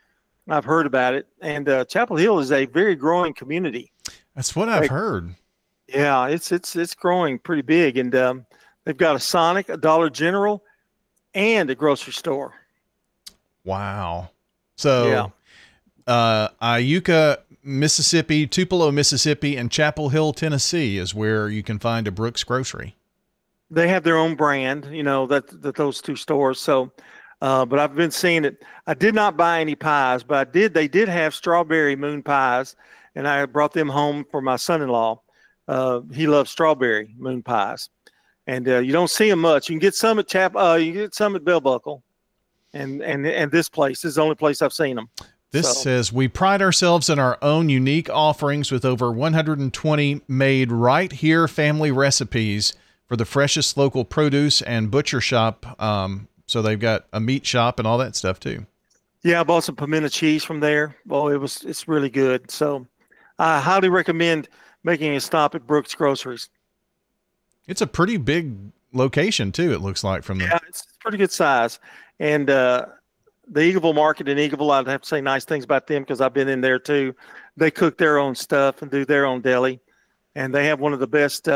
I've heard about it. And Chapel Hill is a very growing community.
That's what I've heard.
Yeah, it's growing pretty big. And they've got a Sonic, a Dollar General, and a grocery store.
Wow. So Iuka, Mississippi, Tupelo, Mississippi, and Chapel Hill, Tennessee is where you can find a Brooks Grocery.
They have their own brand, that those two stores. So, but I've been seeing it. I did not buy any pies, but they did have strawberry moon pies, and I brought them home for my son-in-law. He loves strawberry moon pies, and you don't see them much. You can get some at you get some at Bell Buckle, and this place is the only place I've seen them.
This says, we pride ourselves in our own unique offerings with over 120 made right here family recipes for the freshest local produce and butcher shop. So they've got a meat shop and all that stuff too.
Yeah, I bought some pimento cheese from there. Oh, it's really good. So I highly recommend making a stop at Brooks Groceries.
It's a pretty big location too, it looks like from there.
Yeah, it's pretty good size. And the Eagleville Market in Eagleville, I'd have to say nice things about them because I've been in there too. They cook their own stuff and do their own deli. And they have one of the best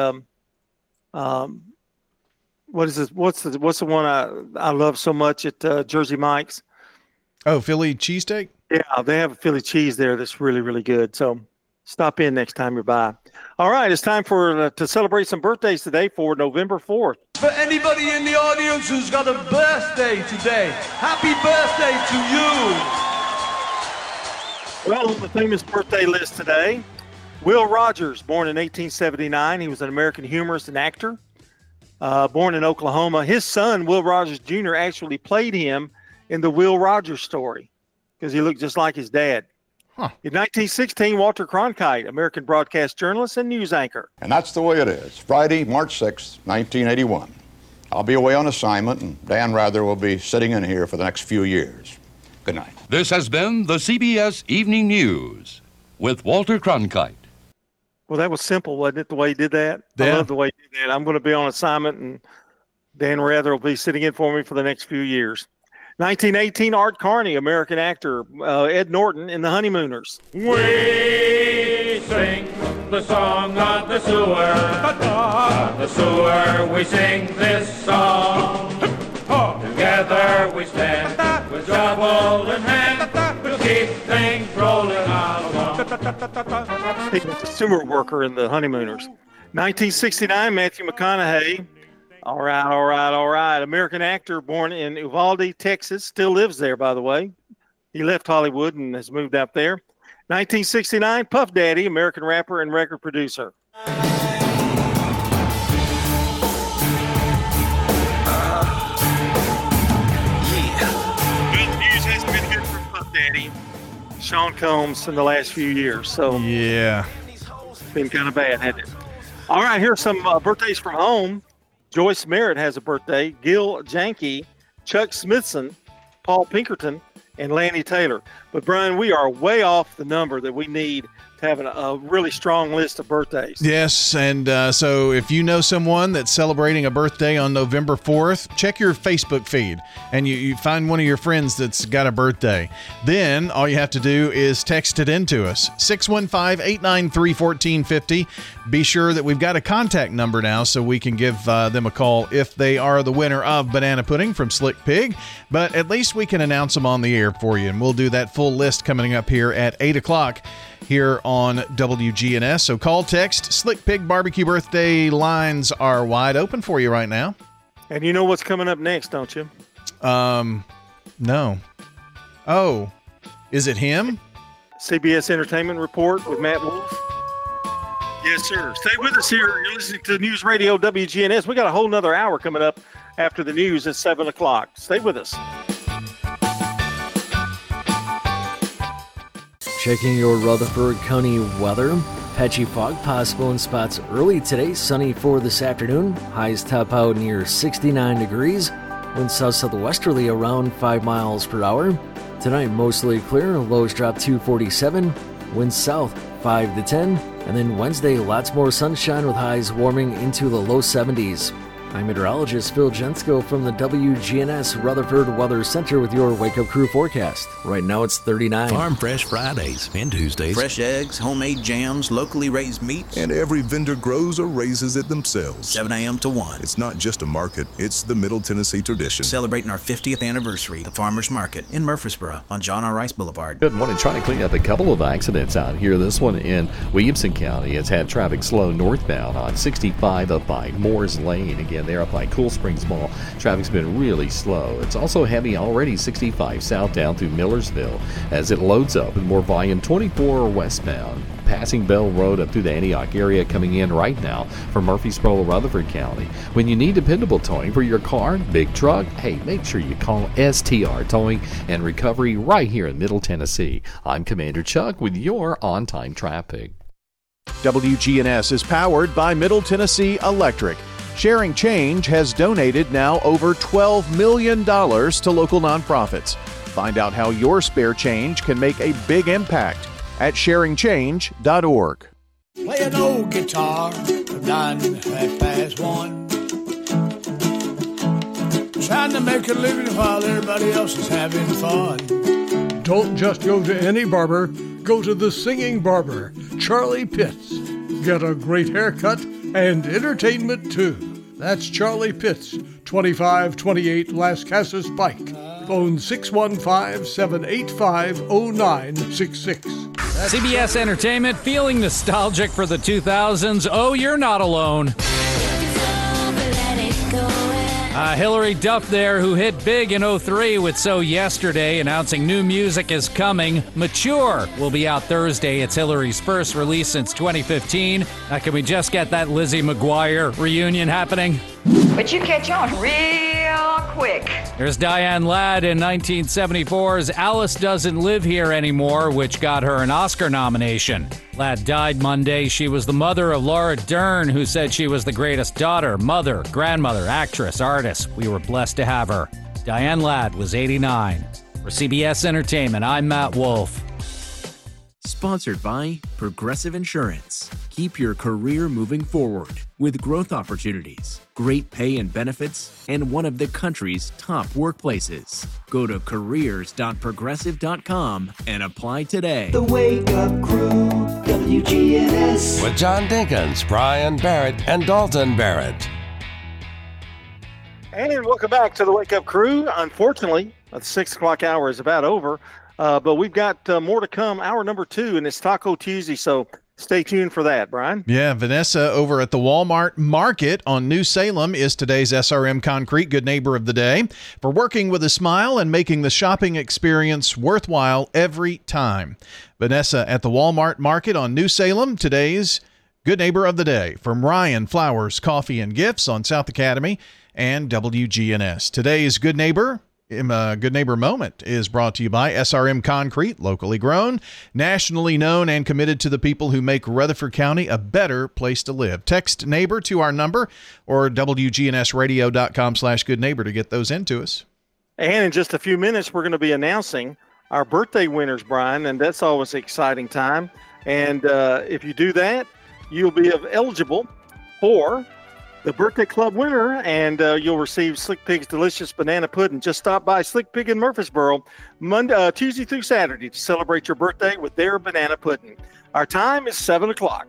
what is this? What's the one I love so much at Jersey Mike's?
Oh, Philly cheesesteak?
Yeah, they have a Philly cheese there that's really, really good. So stop in next time you're by. All right, it's time to celebrate some birthdays today for November 4th.
For anybody in the audience who's got a birthday today, happy birthday to you.
Well, on the famous birthday list today, Will Rogers, born in 1879. He was an American humorist and actor. Born in Oklahoma. His son, Will Rogers Jr., actually played him in the Will Rogers Story because he looked just like his dad. In 1916, Walter Cronkite, American broadcast journalist and news anchor.
And that's the way it is. Friday, March 6th, 1981. I'll be away on assignment, and Dan Rather will be sitting in here for the next few years. Good night.
This has been the CBS Evening News with Walter Cronkite.
Well, that was simple, wasn't it, the way he did that?
Yeah.
I love the way he did that. I'm going to be on assignment, and Dan Rather will be sitting in for me for the next few years. 1918, Art Carney, American actor, Ed Norton in The Honeymooners.
We sing the song of the sewer. Of the sewer, we sing this song. Together we stand with shovel in hand. We'll keep things rolling along.
He was a sewer worker in The Honeymooners. 1969, Matthew McConaughey. All right. American actor born in Uvalde, Texas. Still lives there, by the way. He left Hollywood and has moved out there. 1969, Puff Daddy, American rapper and record producer. Well, the news hasn't been good for Puff Daddy, Sean Combs, in the last few years. So
yeah,
it's been kind of bad, hasn't it? All right, here's some birthdays from home. Joyce Merritt has a birthday. Gil Janke, Chuck Smithson, Paul Pinkerton, and Lanny Taylor. But, Brian, we are way off the number that we need to have a really strong list of birthdays.
Yes, and so if you know someone that's celebrating a birthday on November 4th, check your Facebook feed, and you find one of your friends that's got a birthday. Then all you have to do is text it in to us, 615-893-1450. Be sure that we've got a contact number now so we can give them a call if they are the winner of Banana Pudding from Slick Pig, but at least we can announce them on the air for you, and we'll do that full list coming up here at 8 o'clock. Here on WGNS. So call, text, Slick Pig Barbecue birthday lines are wide open for you right now.
And you know what's coming up next, don't you?
No. Oh, is it him?
CBS Entertainment Report with Matt Wolf. Yes, sir. Stay with us here. You're listening to News Radio WGNS. We got a whole nother hour coming up after the news at 7 o'clock. Stay with us.
Checking your Rutherford County weather. Patchy fog possible in spots early today. Sunny for this afternoon. Highs top out near 69 degrees. Winds south-southwesterly around 5 miles per hour. Tonight mostly clear. Lows drop to 47. Winds south 5 to 10. And then Wednesday lots more sunshine with highs warming into the low 70s. I'm meteorologist Phil Jensko from the WGNS Rutherford Weather Center with your Wake Up Crew forecast. Right now it's 39.
Farm Fresh Fridays and Tuesdays.
Fresh eggs, homemade jams, locally raised meats.
And every vendor grows or raises it themselves.
7 a.m. to 1.
It's not just a market, it's the Middle Tennessee tradition.
Celebrating our 50th anniversary, the Farmers Market in Murfreesboro on John R. Rice Boulevard.
Good morning. Trying to clean up a couple of accidents out here. This one in Williamson County has had traffic slow northbound on 65 up by Moores Lane. Again, there up by Cool Springs Mall. Traffic's been really slow. It's also heavy already 65 south down through Millersville as it loads up with more volume 24 westbound. Passing Bell Road up through the Antioch area coming in right now from Murfreesboro, Rutherford County. When you need dependable towing for your car, big truck, hey, make sure you call STR Towing and Recovery right here in Middle Tennessee. I'm Commander Chuck with your on-time traffic.
WGNS is powered by Middle Tennessee Electric. Sharing Change has donated now over $12 million to local nonprofits. Find out how your spare change can make a big impact at sharingchange.org.
Play an old guitar, 9:30. Trying to make a living while everybody else is having fun.
Don't just go to any barber, go to the singing barber, Charlie Pitts. Get a great haircut and entertainment too. That's Charlie Pitts, 2528 Las Casas Pike. Phone 615-785-0966.
CBS Entertainment, feeling nostalgic for the 2000s? Oh, you're not alone. Hillary Duff there, who hit big in 03 with So Yesterday, announcing new music is coming. Mature will be out Thursday. It's Hillary's first release since 2015. Can we just get that Lizzie McGuire reunion happening?
But you catch on real quick.
There's Diane Ladd in 1974's Alice Doesn't Live Here Anymore, which got her an Oscar nomination. Ladd died Monday. She was the mother of Laura Dern, who said she was the greatest daughter, mother, grandmother, actress, artist. We were blessed to have her. Diane Ladd was 89. For CBS Entertainment, I'm Matt Wolf.
Sponsored by Progressive Insurance. Keep your career moving forward with growth opportunities, great pay and benefits, and one of the country's top workplaces. Go to careers.progressive.com and apply today.
The Wake Up Crew, WGNS.
With John Dinkins, Brian Barrett, and Dalton Barrett.
And welcome back to the Wake Up Crew. Unfortunately, the 6 o'clock hour is about over. But we've got more to come, hour number 2, and it's Taco Tuesday, so stay tuned for that, Brian.
Yeah, Vanessa over at the Walmart Market on New Salem is today's SRM Concrete Good Neighbor of the Day for working with a smile and making the shopping experience worthwhile every time. Vanessa at the Walmart Market on New Salem, today's Good Neighbor of the Day from Ryan Flowers Coffee and Gifts on South Academy and WGNS. Today's Good Neighbor moment is brought to you by SRM Concrete, locally grown, nationally known, and committed to the people who make Rutherford County a better place to live. Text neighbor to our number or WGNSradio.com/goodneighbor to get those into us.
And in just a few minutes, we're going to be announcing our birthday winners, Brian, and that's always an exciting time. And if you do that, you'll be eligible for the Birthday Club winner, and you'll receive Slick Pig's delicious banana pudding. Just stop by Slick Pig in Murfreesboro Tuesday through Saturday to celebrate your birthday with their banana pudding. Our time is 7 o'clock.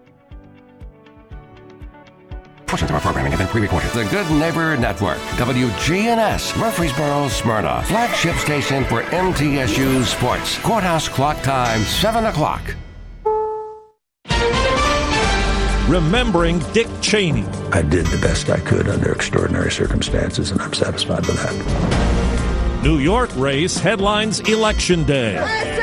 Portions of our programming have been pre-recorded. The Good Neighbor Network, WGNS, Murfreesboro, Smyrna, flagship station for MTSU Sports. Courthouse clock time, 7 o'clock.
Remembering Dick Cheney.
I did the best I could under extraordinary circumstances, and I'm satisfied with that.
New York race headlines Election Day.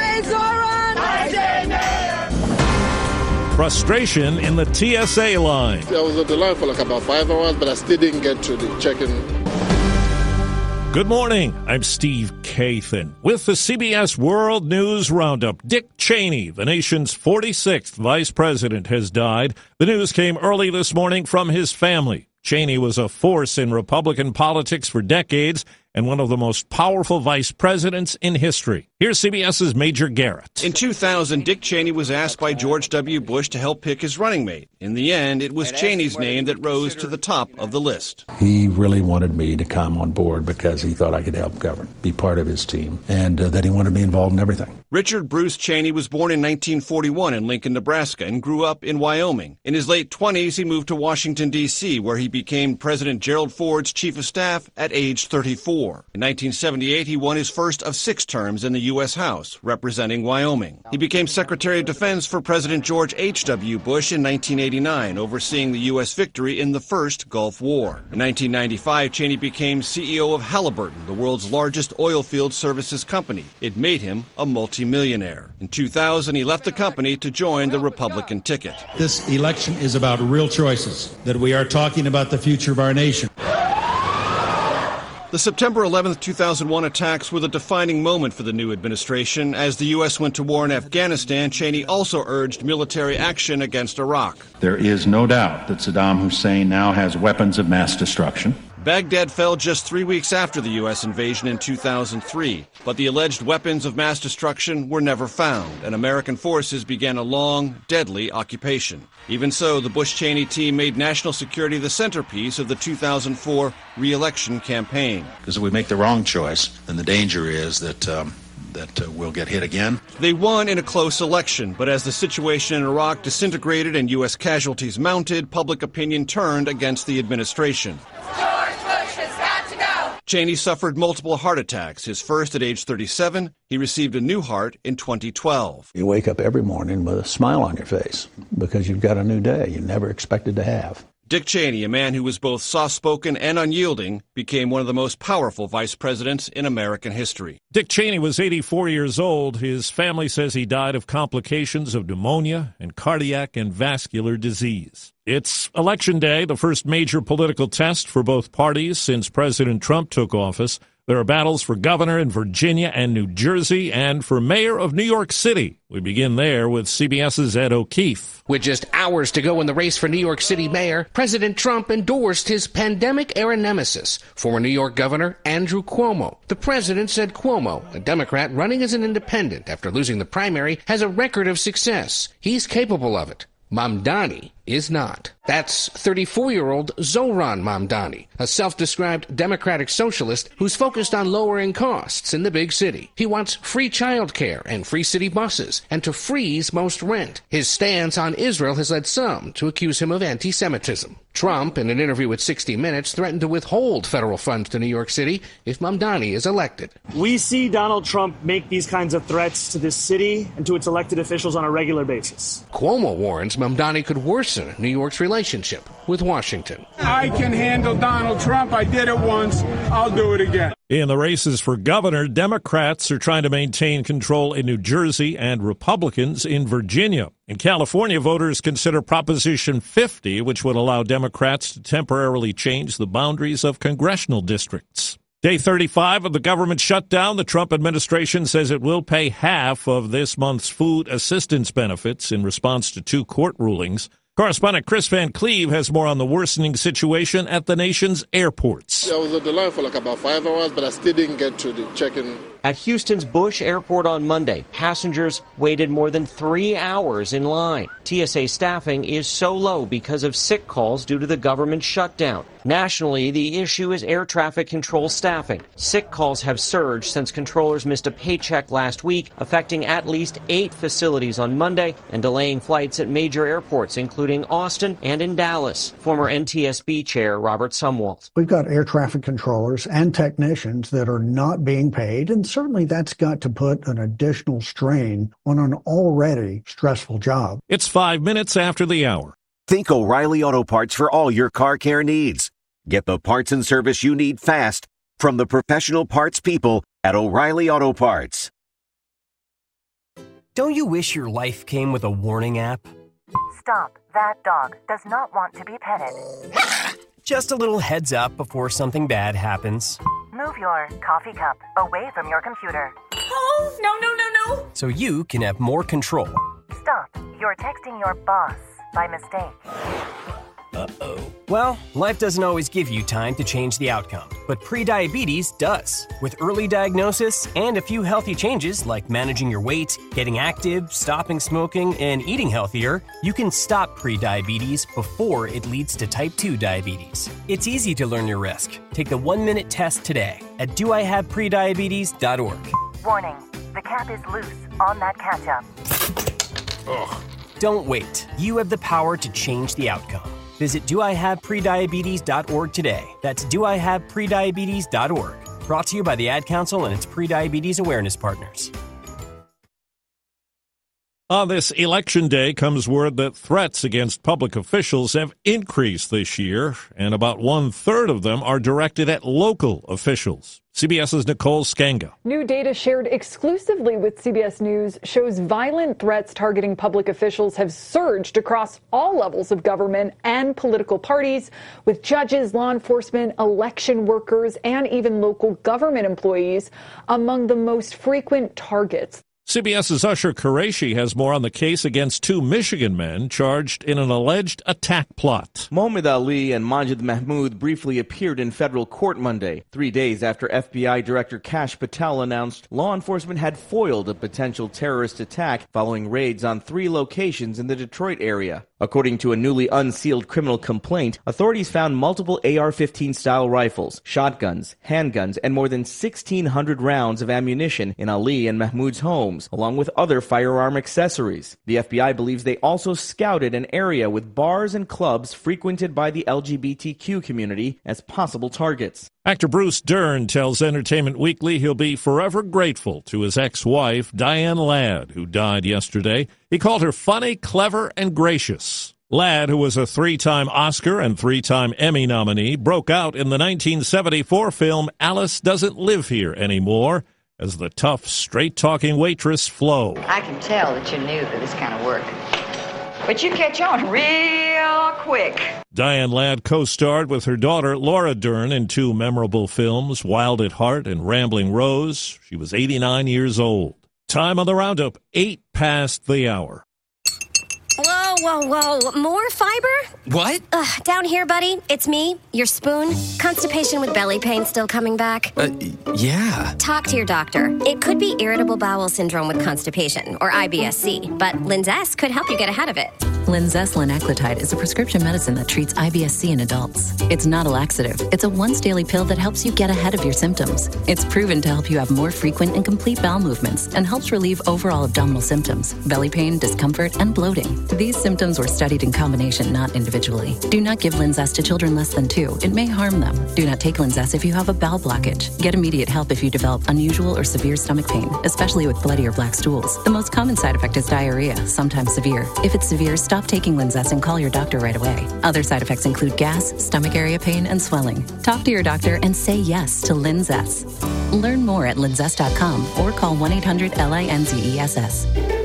Frustration in the TSA line.
I was on the line for like about 5 hours, but I still didn't get to the check-in.
Good morning. I'm Steve Kathan with the CBS World News Roundup. Dick Cheney, the nation's 46th vice president, has died. The news came early this morning from his family. Cheney was a force in Republican politics for decades and one of the most powerful vice presidents in history. Here's CBS's Major Garrett.
In 2000, Dick Cheney was asked by George W. Bush to help pick his running mate. In the end, it was Cheney's name that rose to the top of the list.
He really wanted me to come on board because he thought I could help govern, be part of his team, and that he wanted me involved in everything.
Richard Bruce Cheney was born in 1941 in Lincoln, Nebraska, and grew up in Wyoming. In his late 20s, he moved to Washington, D.C., where he became President Gerald Ford's chief of staff at age 34. In 1978, he won his first of 6 terms in the U.S. House, representing Wyoming. He became Secretary of Defense for President George H.W. Bush in 1989, overseeing the U.S. victory in the First Gulf War. In 1995, Cheney became CEO of Halliburton, the world's largest oilfield services company. It made him a multimillionaire. In 2000, he left the company to join the Republican ticket.
This election is about real choices, that we are talking about the future of our nation.
The September 11, 2001 attacks were the defining moment for the new administration. As the U.S. went to war in Afghanistan, Cheney also urged military action against Iraq.
There is no doubt that Saddam Hussein now has weapons of mass destruction.
Baghdad fell just 3 weeks after the U.S. invasion in 2003, but the alleged weapons of mass destruction were never found, and American forces began a long, deadly occupation. Even so, the Bush-Cheney team made national security the centerpiece of the 2004 re-election campaign.
Because if we make the wrong choice, then the danger is that we'll get hit again.
They won in a close election, but as the situation in Iraq disintegrated and U.S. casualties mounted, public opinion turned against the administration. Cheney suffered multiple heart attacks, his first at age 37. He received a new heart in 2012.
You wake up every morning with a smile on your face because you've got a new day you never expected to have.
Dick Cheney, a man who was both soft-spoken and unyielding, became one of the most powerful vice presidents in American history.
Dick Cheney was 84 years old. His family says he died of complications of pneumonia and cardiac and vascular disease. It's Election Day, the first major political test for both parties since President Trump took office. There are battles for governor in Virginia and New Jersey and for mayor of New York City. We begin there with CBS's Ed O'Keefe.
With just hours to go in the race for New York City mayor, President Trump endorsed his pandemic-era nemesis, former New York Governor Andrew Cuomo. The president said Cuomo, a Democrat running as an independent after losing the primary, has a record of success. He's capable of it. Mamdani is not. That's 34-year-old Zohran Mamdani, a self-described democratic socialist who's focused on lowering costs in the big city. He wants free childcare and free city buses, and to freeze most rent. His stance on Israel has led some to accuse him of anti-Semitism. Trump, in an interview with 60 Minutes, threatened to withhold federal funds to New York City if Mamdani is elected.
We see Donald Trump make these kinds of threats to this city and to its elected officials on a regular basis.
Cuomo warns Mamdani could worsen New York's relationship with Washington.
I can handle Donald Trump. I did it once. I'll do it again.
In the races for governor, Democrats are trying to maintain control in New Jersey and Republicans in Virginia. In California, voters consider Proposition 50, which would allow Democrats to temporarily change the boundaries of congressional districts. Day 35 of the government shutdown, the Trump administration says it will pay half of this month's food assistance benefits in response to 2 court rulings. Correspondent Chris Van Cleve has more on the worsening situation at the nation's airports.
I was at the line for like about 5 hours, but I still didn't get to the check-in.
At Houston's Bush Airport on Monday, passengers waited more than 3 hours in line. TSA staffing is so low because of sick calls due to the government shutdown. Nationally, the issue is air traffic control staffing. Sick calls have surged since controllers missed a paycheck last week, affecting at least 8 facilities on Monday and delaying flights at major airports, including Austin and in Dallas. Former NTSB Chair Robert Sumwalt.
We've got air traffic controllers and technicians that are not being paid, and certainly that's got to put an additional strain on an already stressful job.
It's 5 minutes after the hour.
Think O'Reilly Auto Parts for all your car care needs. Get the parts and service you need fast from the professional parts people at O'Reilly Auto Parts.
Don't you wish your life came with a warning app?
Stop. That dog does not want to be petted.
Just a little heads up before something bad happens.
Move your coffee cup away from your computer.
Oh, no. So you can have more control.
Stop. You're texting your boss by mistake.
Well, life doesn't always give you time to change the outcome, but prediabetes does. With early diagnosis and a few healthy changes like managing your weight, getting active, stopping smoking, and eating healthier, you can stop prediabetes before it leads to type 2 diabetes. It's easy to learn your risk. Take the 1-minute test today at doihaveprediabetes.org.
Warning, the cap is loose on that catch-up.
Ugh. Don't wait. You have the power to change the outcome. Visit doihaveprediabetes.org today. That's doihaveprediabetes.org. Brought to you by the Ad Council and its prediabetes awareness partners.
On this election day comes word that threats against public officials have increased this year, and about 1/3 of them are directed at local officials. CBS's Nicole Skenga.
New data shared exclusively with CBS News shows violent threats targeting public officials have surged across all levels of government and political parties, with judges, law enforcement, election workers, and even local government employees among the most frequent targets.
CBS's Usher Qureshi has more on the case against 2 Michigan men charged in an alleged attack plot.
Mohamed Ali and Majid Mahmoud briefly appeared in federal court Monday, 3 days after FBI Director Kash Patel announced law enforcement had foiled a potential terrorist attack following raids on 3 locations in the Detroit area. According to a newly unsealed criminal complaint, authorities found multiple AR-15-style rifles, shotguns, handguns, and more than 1,600 rounds of ammunition in Ali and Mahmoud's homes, along with other firearm accessories. The FBI believes they also scouted an area with bars and clubs frequented by the LGBTQ community as possible targets.
Actor Bruce Dern tells Entertainment Weekly he'll be forever grateful to his ex-wife, Diane Ladd, who died yesterday. He called her funny, clever, and gracious. Ladd, who was a 3-time Oscar and 3-time Emmy nominee, broke out in the 1974 film Alice Doesn't Live Here Anymore as the tough, straight-talking waitress Flo.
I can tell that you're new to this kind of work, but you catch on real quick.
Diane Ladd co-starred with her daughter Laura Dern in 2 memorable films, Wild at Heart and Rambling Rose. She was 89 years old. Time on the roundup, 8 past the hour.
Whoa. More fiber?
What?
Down here, buddy. It's me, your spoon. Constipation with belly pain still coming back?
Yeah.
Talk to your doctor. It could be irritable bowel syndrome with constipation, or IBS-C, but Linzess could help you get ahead of it.
Linzess linaclotide is a prescription medicine that treats IBS-C in adults. It's not a laxative. It's a once-daily pill that helps you get ahead of your symptoms. It's proven to help you have more frequent and complete bowel movements and helps relieve overall abdominal symptoms, belly pain, discomfort, and bloating. These symptoms were studied in combination, not individually. Do not give Linzess to children less than 2. It may harm them. Do not take Linzess if you have a bowel blockage. Get immediate help if you develop unusual or severe stomach pain, especially with bloody or black stools. The most common side effect is diarrhea, sometimes severe. If it's severe, stop taking Linzess and call your doctor right away. Other side effects include gas, stomach area pain, and swelling. Talk to your doctor and say yes to Linzess. Learn more at linzess.com or call 1-800-LINZESS.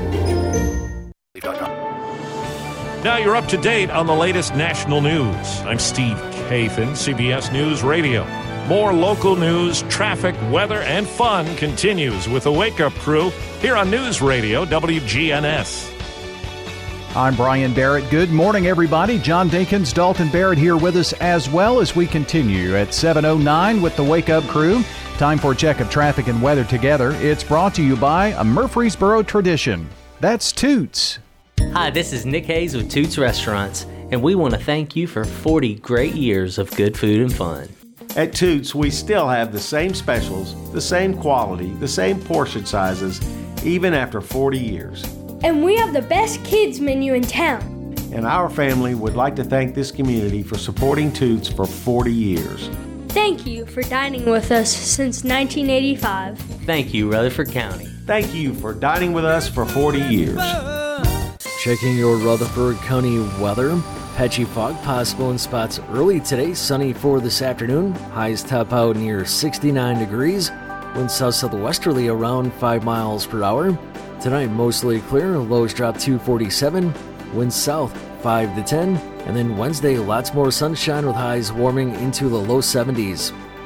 Now you're up to date on the latest national news. I'm Steve Kathan, CBS News Radio. More local news, traffic, weather, and fun continues with the Wake Up Crew here on News Radio WGNS.
I'm Brian Barrett. Good morning, everybody. John Dinkins, Dalton Barrett here with us as well as we continue at 7:09 with the Wake Up Crew. Time for a check of traffic and weather together. It's brought to you by a Murfreesboro tradition. That's Toots.
Hi, this is Nick Hayes with Toots Restaurants, and we want to thank you for 40 great years of good food and fun.
At Toots, we still have the same specials, the same quality, the same portion sizes, even after 40 years.
And we have the best kids menu in town.
And our family would like to thank this community for supporting Toots for 40 years.
Thank you for dining with us since 1985.
Thank you, Rutherford County.
Thank you for dining with us for 40 years.
Checking your Rutherford County weather. Patchy fog possible in spots early today. Sunny for this afternoon. Highs top out near 69 degrees. Winds south-southwesterly around 5 miles per hour. Tonight, mostly clear. Lows drop to 47. Winds south 5 to 10. And then Wednesday, lots more sunshine with highs warming into the low 70s.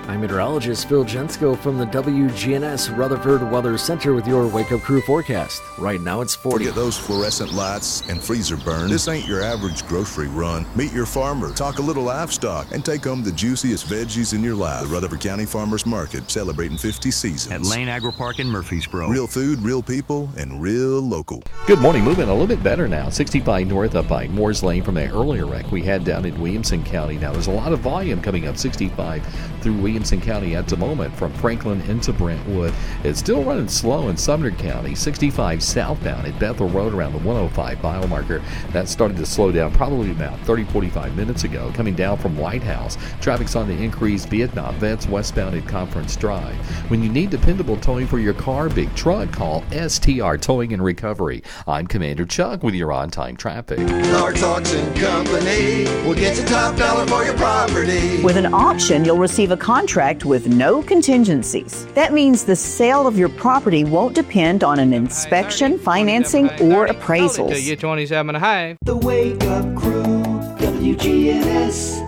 I'm meteorologist Phil Jensko from the WGNS Rutherford Weather Center with your Wake Up Crew forecast. Right now it's 40.
Forget those fluorescent lights and freezer burn. This ain't your average grocery run. Meet your farmer, talk a little livestock, and take home the juiciest veggies in your life. The Rutherford County Farmers Market, celebrating 50 seasons.
At Lane Agri Park in Murfreesboro.
Real food, real people, and real local.
Good morning. Moving a little bit better now. 65 north up by Moore's Lane from the earlier wreck we had down in Williamson County. Now there's a lot of volume coming up 65 through Williamson County at the moment from Franklin into Brentwood. It's still running slow in Sumner County. 65 southbound at Bethel Road around the 105 mile marker. That started to slow down probably about 30-45 minutes ago. Coming down from White House, traffic's on the increase. Vietnam Vets westbound at Conference Drive. When you need dependable towing for your car, big truck, call STR Towing and Recovery. I'm Commander Chuck with your on-time traffic.
Lars Auction Company will get you top dollar for your property.
With an auction, you'll receive a contract with no contingencies. That means the sale of your property won't depend on an inspection, financing, or appraisals.
To you 27 and a half.
The Wake Up Crew, WGNS.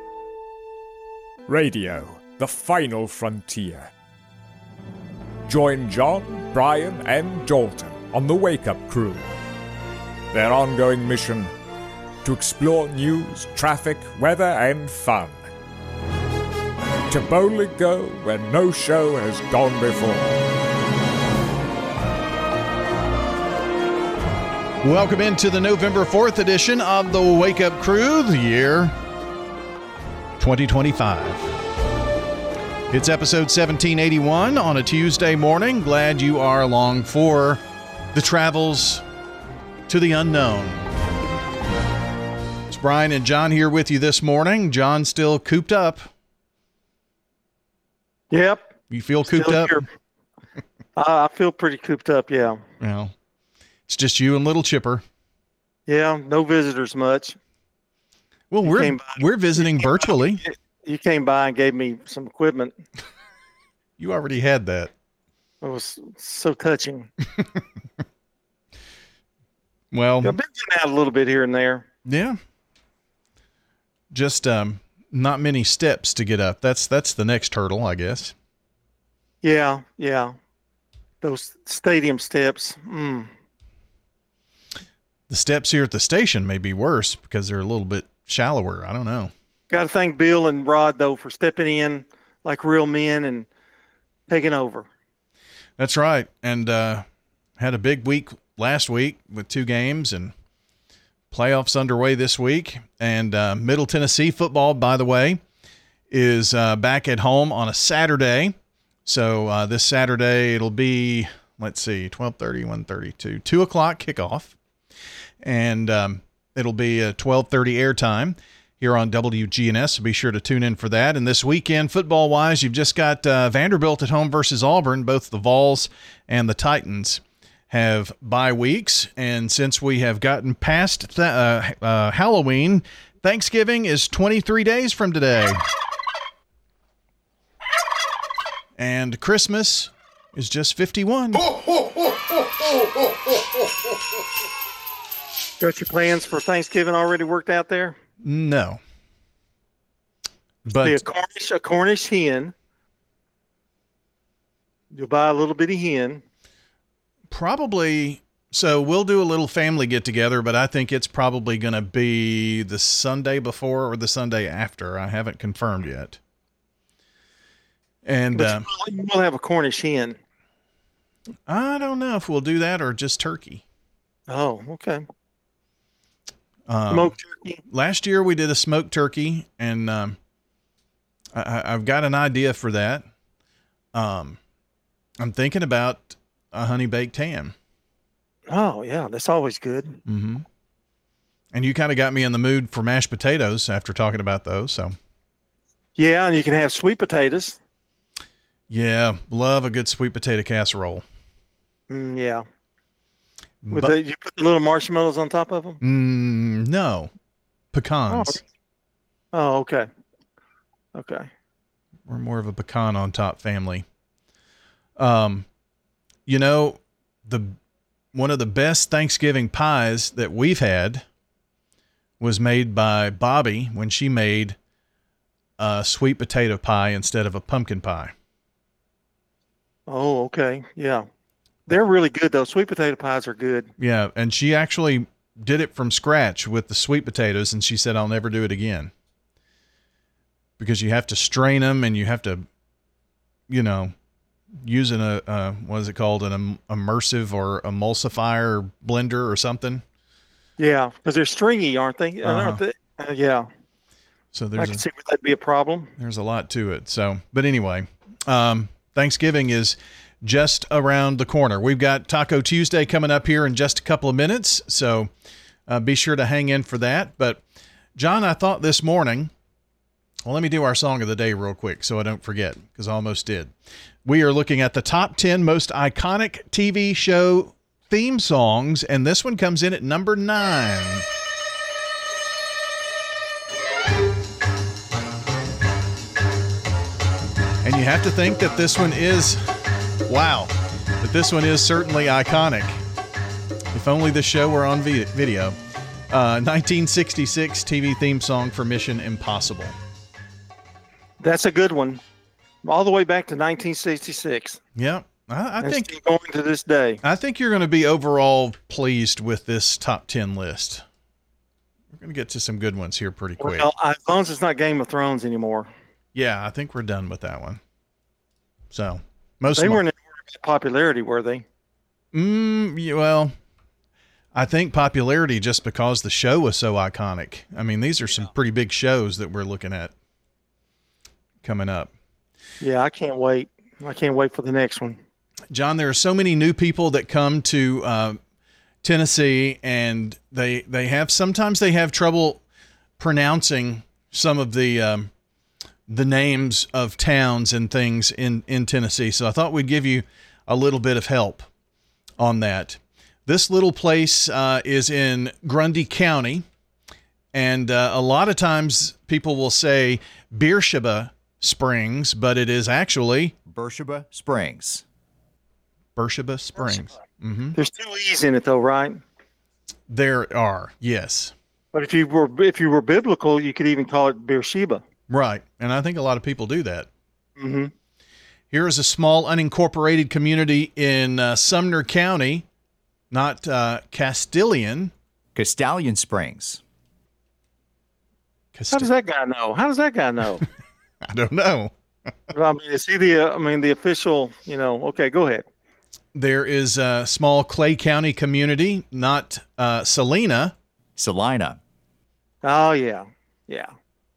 Radio, the final frontier. Join John, Brian, and Dalton on the Wake Up Crew. Their ongoing mission to explore news, traffic, weather, and fun. To boldly go where no show has gone before.
Welcome into the November 4th edition of the Wake Up Crew, the year 2025. It's episode 1781 on a Tuesday morning. Glad you are along for the travels to the unknown. It's Brian and John here with you this morning. John still cooped up.
Yep.
You feel cooped up?
I feel pretty cooped up, yeah.
Well, it's just you and little Chipper.
Yeah, no visitors much.
Well, we're visiting virtually.
You came by and gave me some equipment.
You already had that.
It was so touching.
Well,
I've been getting out a little bit here and there.
Yeah. Just not many steps to get up. That's the next hurdle, I guess.
Yeah. Those stadium steps.
The steps here at the station may be worse because they're a little bit shallower. I don't know.
Got to thank Bill and Rod, though, for stepping in like real men and taking over.
That's right. And had a big week last week with 2 games and playoffs underway this week. And Middle Tennessee football, by the way, is back at home on a Saturday. So this Saturday it'll be, 12:30, 1:32, 2 o'clock kickoff. And it'll be a 12:30 airtime here on WGNS, so be sure to tune in for that. And this weekend, football-wise, you've just got Vanderbilt at home versus Auburn. Both the Vols and the Titans have bye weeks. And since we have gotten past Halloween, Thanksgiving is 23 days from today. And Christmas is just 51.
Got your plans for Thanksgiving already worked out there?
No. But
a Cornish hen. You'll buy a little bitty hen.
Probably. So we'll do a little family get together, but I think it's probably going to be the Sunday before or the Sunday after. I haven't confirmed yet. And
we'll have a Cornish hen.
I don't know if we'll do that or just turkey.
Oh, okay. Smoked turkey.
Last year we did a smoked turkey, and I've got an idea for that. I'm thinking about a honey baked ham.
Oh yeah, that's always good.
Mm-hmm. And you kind of got me in the mood for mashed potatoes after talking about those. So
yeah, and you can have sweet potatoes.
Yeah, love a good sweet potato casserole.
Yeah. You put the little marshmallows on top of them?
No. Pecans.
Oh, okay. Okay.
We're more of a pecan on top family. You know, one of the best Thanksgiving pies that we've had was made by Bobby when she made a sweet potato pie instead of a pumpkin pie.
Oh, okay. Yeah. They're really good, though. Sweet potato pies are good.
Yeah, and she actually did it from scratch with the sweet potatoes, and she said, I'll never do it again. Because you have to strain them, and you have to, using what is it called, an immersive or emulsifier blender or something.
Yeah, because they're stringy, aren't they? Aren't they? Yeah.
So
I can see where that'd be a problem.
There's a lot to it. So, but anyway, Thanksgiving is just around the corner. We've got Taco Tuesday coming up here in just a couple of minutes, so be sure to hang in for that. But, John, I thought this morning, well, let me do our song of the day real quick so I don't forget, because I almost did. We are looking at the top 10 most iconic TV show theme songs, and this one comes in at number 9. And you have to think that this one is, that this one is certainly iconic. If only the show were on video. 1966 TV theme song for Mission Impossible.
That's a good one. All the way back to 1966.
Yeah. I think
still going to this day.
I think you're going to be overall pleased with this top 10 list. We're going to get to some good ones here pretty quick.
Well, as long as it's not Game of Thrones anymore.
Yeah, I think we're done with that one. So
they weren't in popularity, were they?
Well, I think popularity just because the show was so iconic. I mean, these are some pretty big shows that we're looking at coming up.
Yeah, I can't wait. I can't wait for the next one.
John, there are so many new people that come to Tennessee, and sometimes they have trouble pronouncing some of the names of towns and things in Tennessee. So I thought we'd give you a little bit of help on that. This little place is in Grundy County, and a lot of times people will say Beersheba Springs, but it is actually
Beersheba Springs.
Beersheba Springs. Mm-hmm.
There's 2 E's in it, though, right?
There are, yes.
But if you were biblical, you could even call it Beersheba.
Right, and I think a lot of people do that.
Mm-hmm.
Here is a small unincorporated community in Sumner County, not Castalian.
Castalian Springs.
How does that guy know?
I don't know.
I mean, is he the official, okay, go ahead.
There is a small Clay County community, not Salina.
Salina.
Oh, yeah. Yeah.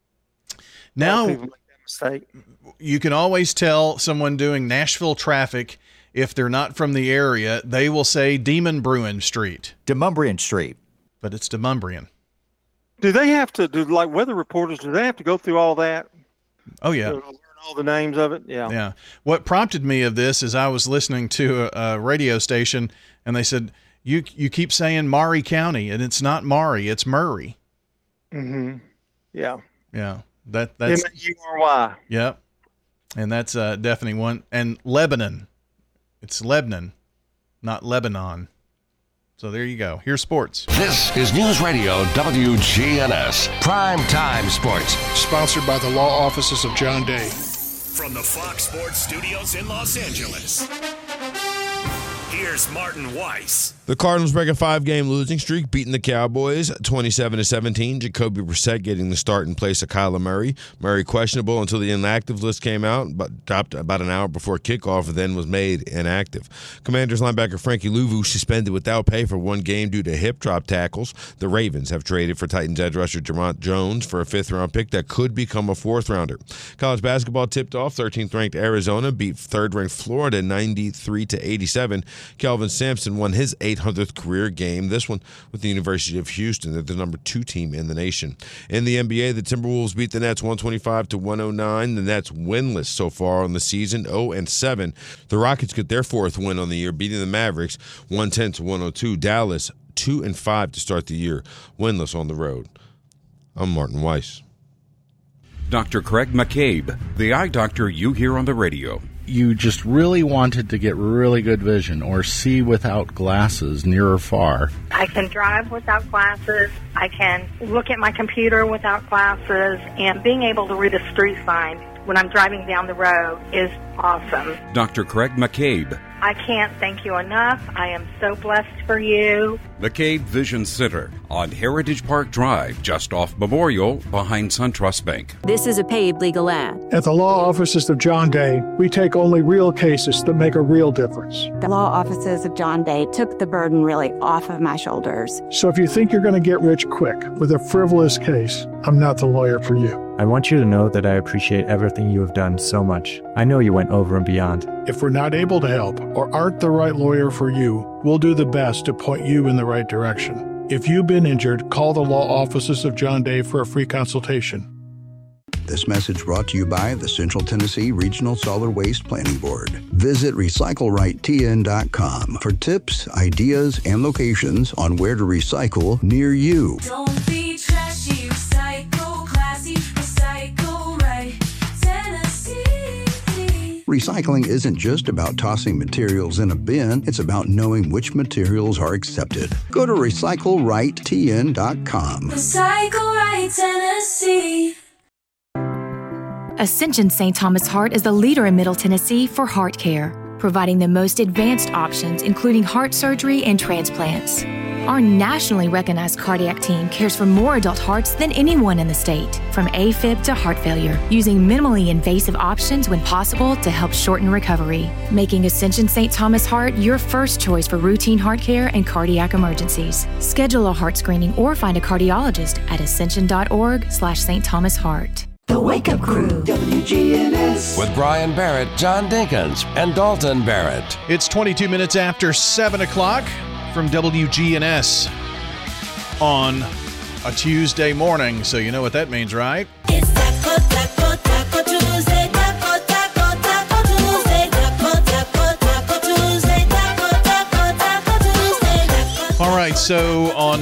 Now,
people make that mistake.
You can always tell someone doing Nashville traffic, if they're not from the area, they will say Demumbrian Street.
Demumbrian Street.
But it's Demumbrian.
Do they have to like weather reporters? Do they have to go through all that?
Oh yeah,
learn all the names of it. Yeah.
Yeah. What prompted me of this is I was listening to a radio station, and they said you keep saying Maury County, and it's not Maury, it's Murray.
Mm-hmm. Yeah.
Yeah. That's
M-U-R-Y.
Yep. And that's definitely one. And Lebanon, it's Lebanon, not Lebanon. So there you go. Here's sports.
This is News Radio WGNS Prime Time Sports,
sponsored by the law offices of John Day.
From the Fox Sports Studios in Los Angeles, here's Martin Weiss.
The Cardinals break a 5-game losing streak, beating the Cowboys 27-17. Jacoby Brissett getting the start in place of Kyler Murray. Murray questionable until the inactive list came out, but dropped about an hour before kickoff, and then was made inactive. Commanders linebacker Frankie Louvu suspended without pay for 1 game due to hip drop tackles. The Ravens have traded for Titans edge rusher Jermont Jones for a 5th-round pick that could become a 4th-rounder. College basketball tipped off. 13th-ranked Arizona beat 3rd-ranked Florida 93-87. Kelvin Sampson won his 800th career game, this one with the University of Houston. They're the number 2 team in the nation. In the NBA, the Timberwolves beat the Nets 125-109. The Nets winless so far on the season, 0-7. The Rockets get their 4th win on the year, beating the Mavericks 110-102. Dallas 2-5 to start the year, winless on the road. I'm Martin Weiss.
Dr. Craig McCabe, the eye doctor you hear on the radio.
you just really wanted to get really good vision or see without glasses near or far.
I can drive without glasses. I can look at my computer without glasses. And being able to read a street sign when I'm driving down the road is awesome.
Dr. Craig McCabe.
I can't thank you enough. I am so blessed for you.
McCabe Vision Center on Heritage Park Drive, just off Memorial, behind SunTrust Bank.
This is a paid legal ad.
At the law offices of John Day, we take only real cases that make a real difference.
The law offices of John Day took the burden really off of my shoulders.
So if you think you're going to get rich quick with a frivolous case, I'm not the lawyer for you.
I want you to know that I appreciate everything you have done so much. I know you went over and beyond.
If we're not able to help or aren't the right lawyer for you, we'll do the best to point you in the right direction. If you've been injured, call the law offices of John Day for a free consultation.
This message brought to you by the Central Tennessee Regional Solid Waste Planning Board. Visit RecycleRightTN.com for tips, ideas, and locations on where to recycle near you.
Don't be trashy, recycle classy, recycle right, Tennessee.
Recycling isn't just about tossing materials in a bin, it's about knowing which materials are accepted. Go to RecycleRightTN.com.
Recycle right, Tennessee.
Ascension St. Thomas Heart is the leader in Middle Tennessee for heart care, providing the most advanced options, including heart surgery and transplants. Our nationally recognized cardiac team cares for more adult hearts than anyone in the state, from AFib to heart failure, using minimally invasive options when possible to help shorten recovery, making Ascension St. Thomas Heart your first choice for routine heart care and cardiac emergencies. Schedule a heart screening or find a cardiologist at ascension.org/St. Thomas Heart.
The Wake Up Crew, WGNS.
With Brian Barrett, John Dinkins, and Dalton Barrett.
It's 22 minutes after 7 o'clock from WGNS on a Tuesday morning. So you know what that means, right?
It's Taco Tuesday, Taco Tuesday, Taco Tuesday.
All right, so on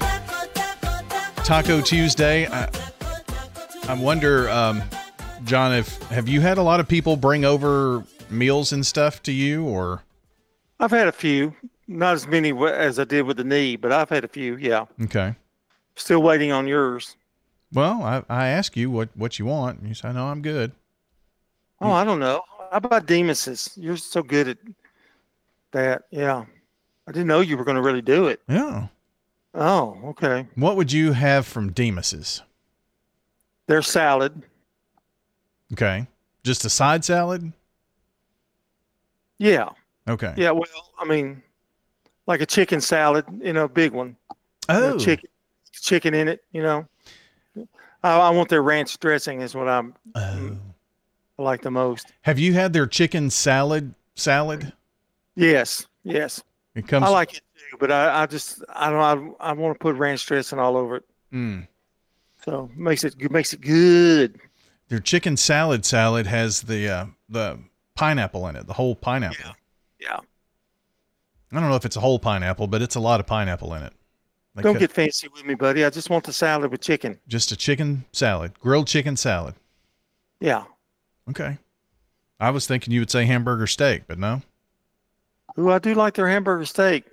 Taco Tuesday, I wonder, John, have you had a lot of people bring over meals and stuff to you, or?
I've had a few, not as many as I did with the knee, but I've had a few. Yeah.
Okay.
Still waiting on yours.
Well, I ask you what you want, and you say, "No, I'm good."
Oh, I don't know. How about Demas's? You're so good at that. Yeah. I didn't know you were going to really do it.
Yeah.
Oh, okay.
What would you have from Demas's?
Their salad.
Okay. Just a side salad?
Yeah.
Okay.
Yeah, well, I mean, like a chicken salad, big one.
Oh.
Chicken in it, I want their ranch dressing is what I like the most.
Have you had their chicken salad?
Yes.
It comes.
I like it too, but I want to put ranch dressing all over it.
Mm.
So makes it good.
Their chicken salad has the pineapple in it, the whole pineapple.
Yeah.
I don't know if it's a whole pineapple, but it's a lot of pineapple in it.
Don't get fancy with me, buddy. I just want the salad with chicken.
Just a chicken salad, grilled chicken salad.
Yeah.
Okay. I was thinking you would say hamburger steak, but no.
Ooh, I do like their hamburger steak.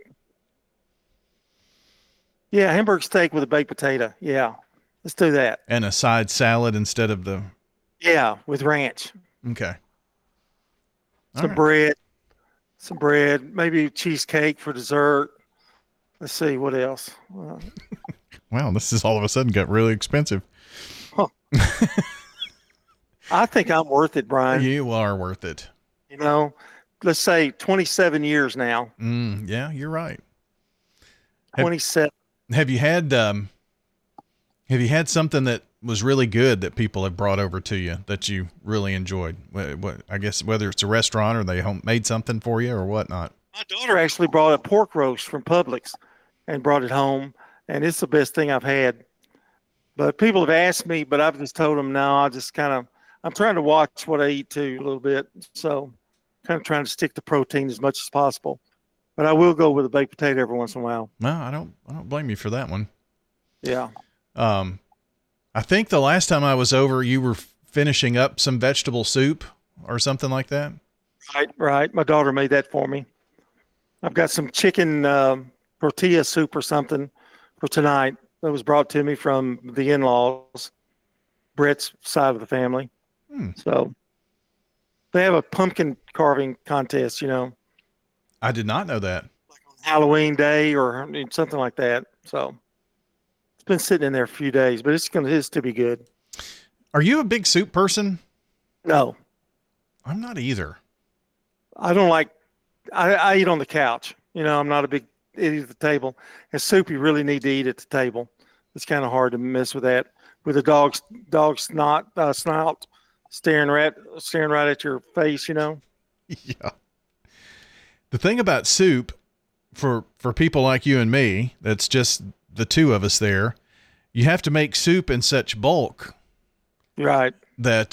Yeah, hamburger steak with a baked potato. Yeah. Let's do that.
And a side salad instead of the...
Yeah, with ranch.
Okay.
Some bread, maybe cheesecake for dessert. Let's see, what else?
Wow, this is all of a sudden got really expensive.
Huh. I think I'm worth it, Brian.
You are worth it.
Let's say 27 years now.
Yeah, you're right.
27.
Have you had something that was really good that people have brought over to you that you really enjoyed? What I guess whether it's a restaurant or they made something for you or whatnot.
My daughter actually brought a pork roast from Publix and brought it home, and it's the best thing I've had. But people have asked me, but I've just told them no. I'm trying to watch what I eat too a little bit, so kind of trying to stick to protein as much as possible. But I will go with a baked potato every once in a while.
No, I don't blame you for that one.
Yeah.
I think the last time I was over, you were finishing up some vegetable soup or something like that.
Right. My daughter made that for me. I've got some chicken tortilla soup or something for tonight that was brought to me from the in-laws, Brett's side of the family. So they have a pumpkin carving contest,
I did not know that.
Halloween day or something like that. So it's been sitting in there a few days, but it's to be good.
Are you a big soup person?
No.
I'm not either.
I don't like, I eat on the couch. I'm not a big eat at the table. And soup, you really need to eat at the table. It's kind of hard to mess with that. With a dog's snout staring right at your face,
Yeah. The thing about soup, for people like you and me, that's just the two of us there, you have to make soup in such bulk.
Right.
That,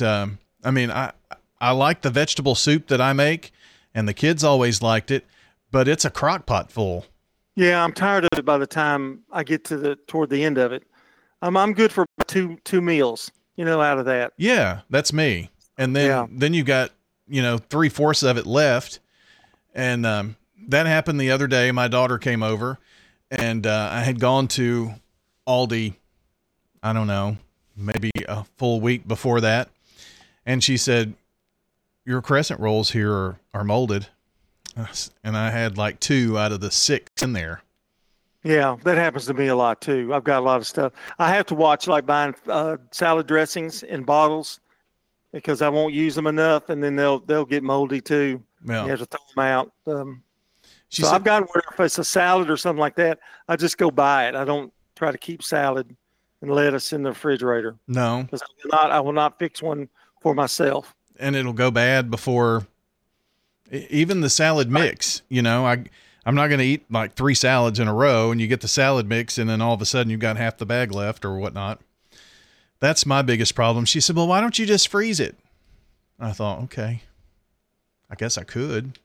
I like the vegetable soup that I make, and the kids always liked it, but it's a crock pot full.
Yeah, I'm tired of it by the time I get toward the end of it. I'm good for two meals, out of that.
Yeah, that's me. And then you got, 3/4 of it left. And that happened the other day. My daughter came over, and I had gone to Aldi, I don't know, maybe a full week before that. And she said, your crescent rolls here are molded. And I had like 2 out of the 6 in there.
Yeah, that happens to me a lot too. I've got a lot of stuff. I have to watch like buying salad dressings in bottles because I won't use them enough, and then they'll get moldy too. Yeah. You have to throw them out. So I've got where if it's a salad or something like that, I just go buy it. I don't try to keep salad and lettuce in the refrigerator.
No,
because I will not fix one for myself.
And it'll go bad before even the salad mix. I'm not going to eat like 3 salads in a row, and you get the salad mix, and then all of a sudden you've got half the bag left or whatnot. That's my biggest problem. She said, well, why don't you just freeze it? I thought, okay, I guess I could.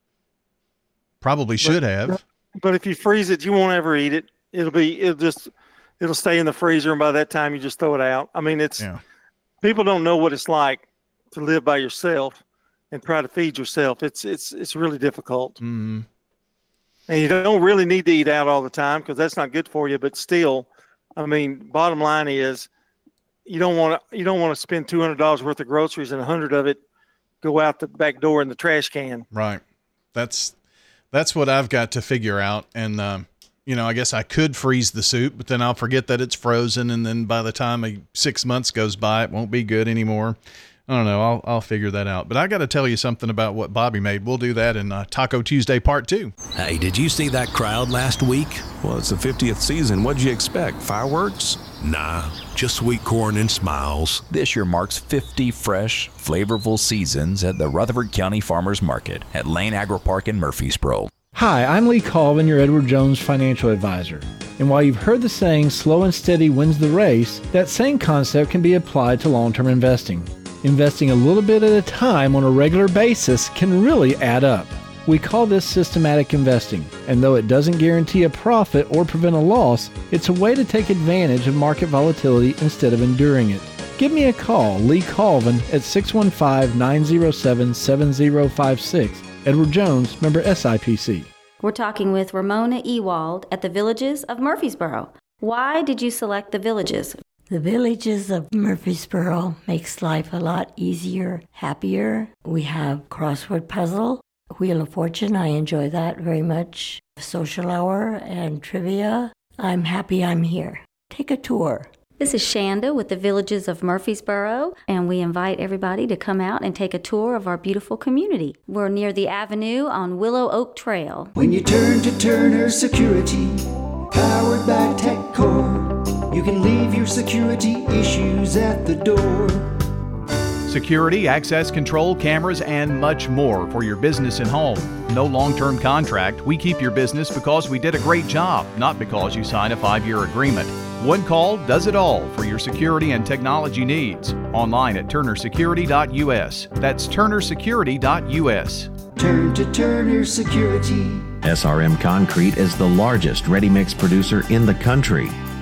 Probably should have.
But if you freeze it, you won't ever eat it. It'll stay in the freezer, and by that time you just throw it out. People don't know what it's like to live by yourself and try to feed yourself. It's really difficult.
Mm-hmm.
And you don't really need to eat out all the time because that's not good for you. But still, bottom line is you don't want to spend $200 worth of groceries and 100 of it go out the back door in the trash can.
Right. That's what I've got to figure out. And, I guess I could freeze the soup, but then I'll forget that it's frozen. And then by the time 6 months goes by, it won't be good anymore. I don't know. I'll figure that out. But I got to tell you something about what Bobby made. We'll do that in Taco Tuesday Part 2.
Hey, did you see that crowd last week?
Well, it's the 50th season. What'd you expect? Fireworks?
Nah, just sweet corn and smiles.
This year marks 50 fresh, flavorful seasons at the Rutherford County Farmers Market at Lane Agri Park in Murfreesboro.
Hi, I'm Lee Colvin, your Edward Jones financial advisor. And while you've heard the saying, slow and steady wins the race, that same concept can be applied to long-term investing. Investing a little bit at a time on a regular basis can really add up. We call this systematic investing, and though it doesn't guarantee a profit or prevent a loss, it's a way to take advantage of market volatility instead of enduring it. Give me a call, Lee Colvin, at 615-907-7056. Edward Jones, member SIPC.
We're talking with Ramona Ewald at the Villages of Murfreesboro. Why did you select the Villages?
The Villages of Murfreesboro makes life a lot easier, happier. We have crossword puzzle, Wheel of Fortune. I enjoy that very much. Social hour and trivia. I'm happy I'm here. Take a tour.
This is Shanda with the Villages of Murfreesboro, and we invite everybody to come out and take a tour of our beautiful community. We're near the Avenue on Willow Oak Trail.
When you turn to Turner Security, powered by TechCore, you can leave your security issues at the door.
Security, access control, cameras, and much more for your business and home. No long-term contract. We keep your business because we did a great job, not because you signed a 5-year agreement. One call does it all for your security and technology needs. Online at turnersecurity.us. That's turnersecurity.us.
Turn to Turner Security.
SRM Concrete is the largest ready-mix producer in the country.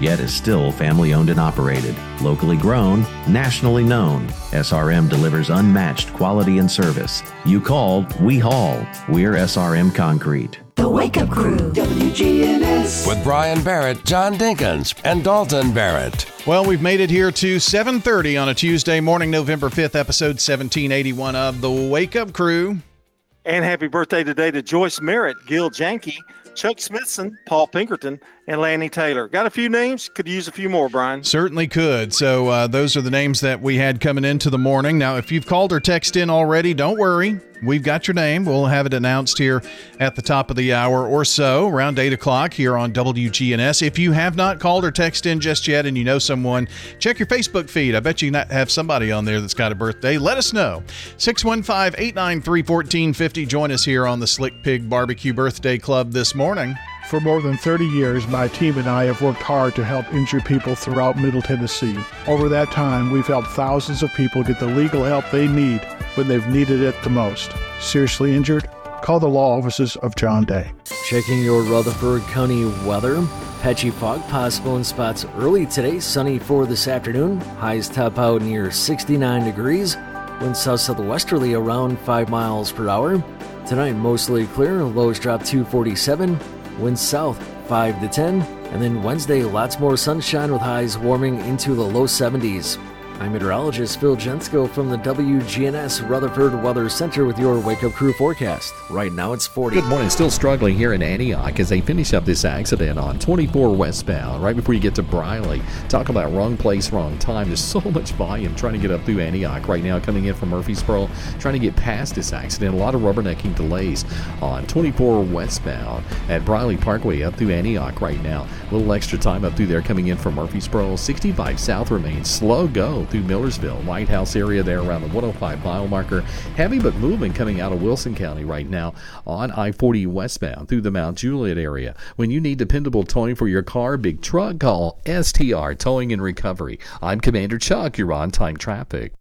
yet is still family-owned and operated. Locally grown, nationally known. SRM delivers unmatched quality and service. You called, we haul. We're SRM Concrete.
The Wake Up Crew, WGNS.
With Brian Barrett, John Dinkins, and Dalton Barrett.
Well, we've made it here to 7:30 on a Tuesday morning, November 5th, episode 1781 of The Wake Up Crew.
And happy birthday today to Joyce Merritt, Gil Janke, Chuck Smithson, Paul Pinkerton, and Lanny Taylor. Got a few names? Could use a few more, Brian.
Certainly could. So those are the names that we had coming into the morning. Now, if you've called or texted in already, don't worry. We've got your name. We'll have it announced here at the top of the hour or so, around 8 o'clock here on WGNS. If you have not called or texted in just yet and you know someone, check your Facebook feed. I bet you have somebody on there that's got a birthday. Let us know. 615-893-1450. Join us here on the Slick Pig Barbecue Birthday Club this morning.
For more than 30 years, my team and I have worked hard to help injured people throughout Middle Tennessee. Over that time, we've helped thousands of people get the legal help they need when they've needed it the most. Seriously injured? Call the law offices of John Day.
Checking your Rutherford County weather. Patchy fog possible in spots early today. Sunny for this afternoon. Highs top out near 69 degrees. Winds south-southwesterly around 5 miles per hour. Tonight, mostly clear. Lows drop to 47. Winds south 5 to 10, and then Wednesday, lots more sunshine with highs warming into the low 70s. I'm meteorologist Phil Jensko from the WGNS Rutherford Weather Center with your Wake Up Crew forecast. Right now it's 40.
Good morning. Still struggling here in Antioch as they finish up this accident on 24 westbound right before you get to Briley. Talk about wrong place, wrong time. There's so much volume trying to get up through Antioch right now, coming in from Murfreesboro, trying to get past this accident. A lot of rubbernecking delays on 24 westbound at Briley Parkway up through Antioch right now. A little extra time up through there coming in from Murfreesboro. 65 south remains slow go through Millersville, White House area there around the 105 mile marker. Heavy but moving coming out of Wilson County right now on I-40 westbound through the Mount Juliet area. When you need dependable towing for your car, big truck, call STR Towing and Recovery. I'm Commander Chuck. You're on time traffic.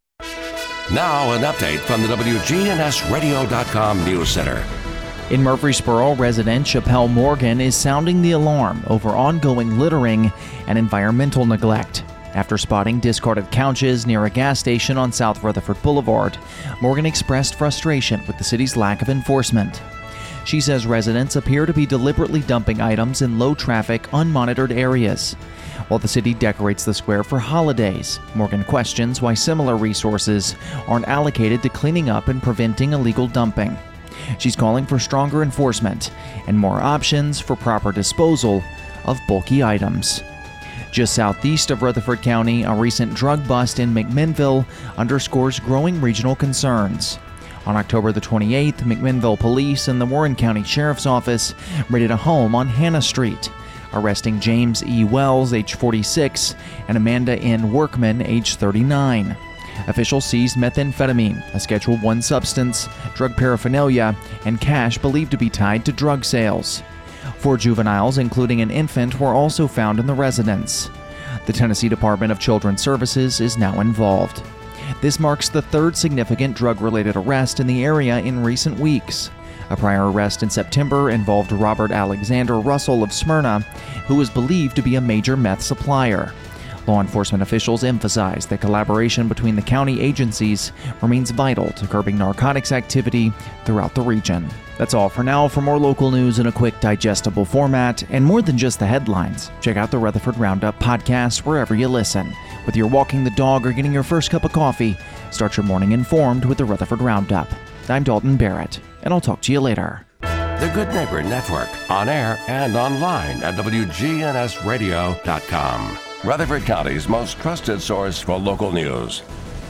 Now an update from the WGNSradio.com News Center.
In Murfreesboro, resident Chappelle Morgan is sounding the alarm over ongoing littering and environmental neglect. After spotting discarded couches near a gas station on South Rutherford Boulevard, Morgan expressed frustration with the city's lack of enforcement. She says residents appear to be deliberately dumping items in low-traffic, unmonitored areas. While the city decorates the square for holidays, Morgan questions why similar resources aren't allocated to cleaning up and preventing illegal dumping. She's calling for stronger enforcement and more options for proper disposal of bulky items. Just southeast of Rutherford County, a recent drug bust in McMinnville underscores growing regional concerns. On October the 28th, McMinnville Police and the Warren County Sheriff's Office raided a home on Hannah Street, arresting James E. Wells, age 46, and Amanda N. Workman, age 39. Officials seized methamphetamine, a Schedule I substance, drug paraphernalia, and cash believed to be tied to drug sales. 4 juveniles, including an infant, were also found in the residence. The Tennessee Department of Children's Services is now involved. This marks the third significant drug-related arrest in the area in recent weeks. A prior arrest in September involved Robert Alexander Russell of Smyrna, who was believed to be a major meth supplier. Law enforcement officials emphasize that collaboration between the county agencies remains vital to curbing narcotics activity throughout the region. That's all for now. For more local news in a quick, digestible format, and more than just the headlines, check out the Rutherford Roundup podcast wherever you listen. Whether you're walking the dog or getting your first cup of coffee, start your morning informed with the Rutherford Roundup. I'm Dalton Barrett, and I'll talk to you later.
The Good Neighbor Network, on air and online at WGNSradio.com. Rutherford County's most trusted source for local news.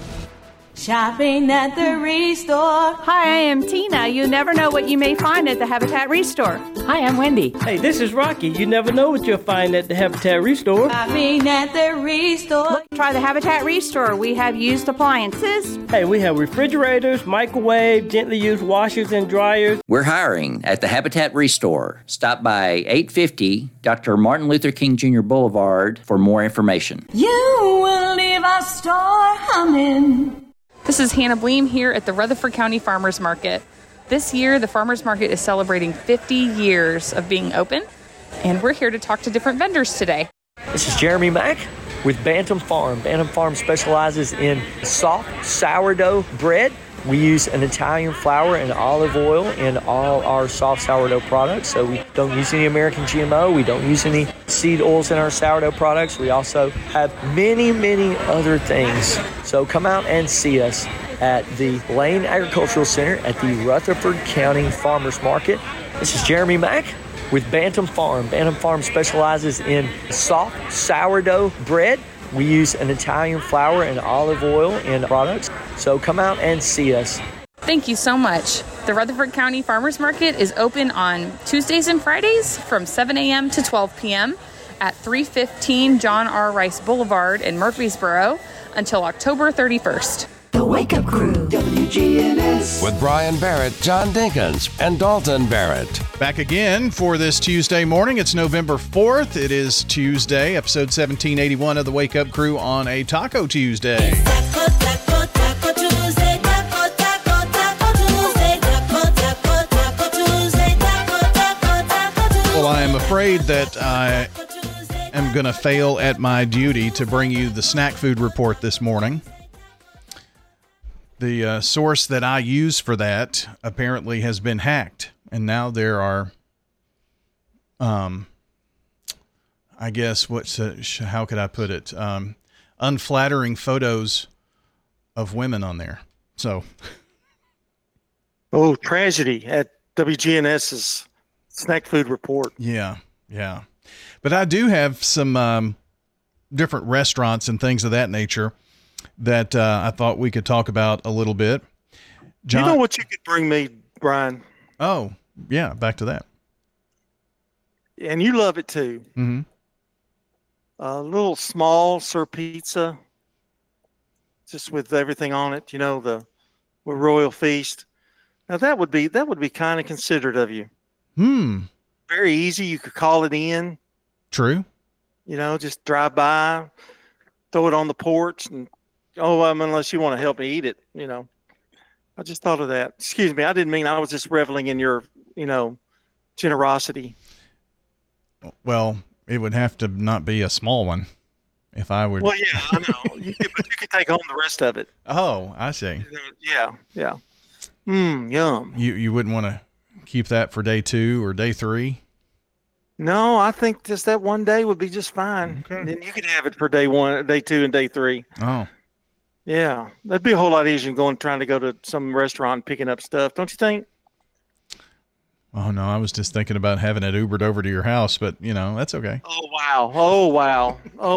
Shopping at the Restore.
Hi, I am Tina. You never know what you may find at the Habitat Restore.
Hi, I'm Wendy. Hey, this is Rocky. You never know what you'll find at the Habitat Restore.
Shopping at the Restore.
Look, try the Habitat Restore. We have used appliances.
Hey, we have refrigerators, microwave, gently used washers and dryers.
We're hiring at the Habitat Restore. Stop by 850 Dr. Martin Luther King Jr. Boulevard for more information.
You will leave our store humming.
This is Hannah Bleem here at the Rutherford County Farmers Market. This year, the Farmers Market is celebrating 50 years of being open, and we're here to talk to different vendors today.
This is Jeremy Mack with Bantam Farm. Bantam Farm specializes in soft sourdough bread. We use an Italian flour and olive oil in all our soft sourdough products. So we don't use any American GMO. We don't use any seed oils in our sourdough products. We also have many, many other things. So come out and see us at the Lane Agricultural Center at the Rutherford County Farmers Market. This is Jeremy Mack with Bantam Farm. Bantam Farm specializes in soft sourdough bread. We use an Italian flour and olive oil in products. So come out and see us.
Thank you so much. The Rutherford County Farmers Market is open on Tuesdays and Fridays from 7 a.m. to 12 p.m. at 315 John R. Rice Boulevard in Murfreesboro until October 31st.
The Wake Up Crew, WGNS.
With Brian Barrett, John Dinkins, and Dalton Barrett.
Back again for this Tuesday morning. It's November 4th. It is Tuesday, episode 1781 of the Wake Up Crew on a Taco Tuesday. Well, I am afraid that I am going to fail at my duty to bring you the snack food report this morning. The source that I use for that apparently has been hacked, and now there are, I guess, how could I put it? Unflattering photos of women on there. So,
oh, tragedy at WGNS's snack food report.
Yeah. But I do have some different restaurants and things of that nature that I thought we could talk about a little bit. John,
you know what you could bring me, Brian?
Oh, yeah, back to that.
And you love it too.
Mm-hmm.
A little small Sir Pizza, just with everything on it. You know, the Royal Feast. Now that would be kind of considerate of you. Very easy. You could call it in.
True.
You know, just drive by, throw it on the porch, and unless you want to help me eat it, you know. I just thought of that. Excuse me, I didn't mean I was just reveling in your, generosity.
Well, it would have to not be a small one if I would.
Well, yeah, I know. But you could take home the rest of it.
Oh, I see.
Yeah. Yum.
You wouldn't want to keep that for day 2 or day 3?
No, I think just that one day would be just fine. Okay. And then you could have it for day 1, day 2, and day 3.
Oh.
Yeah. That'd be a whole lot easier than trying to go to some restaurant and picking up stuff, don't you think?
Oh, no, I was just thinking about having it Ubered over to your house, but, that's okay.
Oh, wow.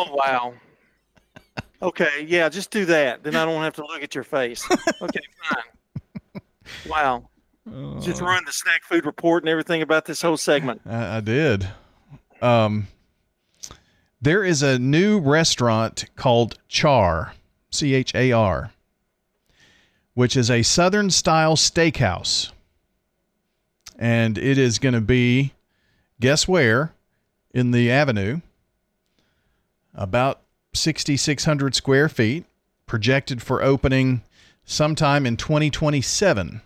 Okay, yeah, just do that. Then I don't have to look at your face. Okay, fine. Wow. Just ruined the snack food report and everything about this whole segment.
I did. There is a new restaurant called Char, Char, which is a Southern-style steakhouse. And it is going to be, guess where, in the Avenue, about 6,600 square feet, projected for opening sometime in 2027.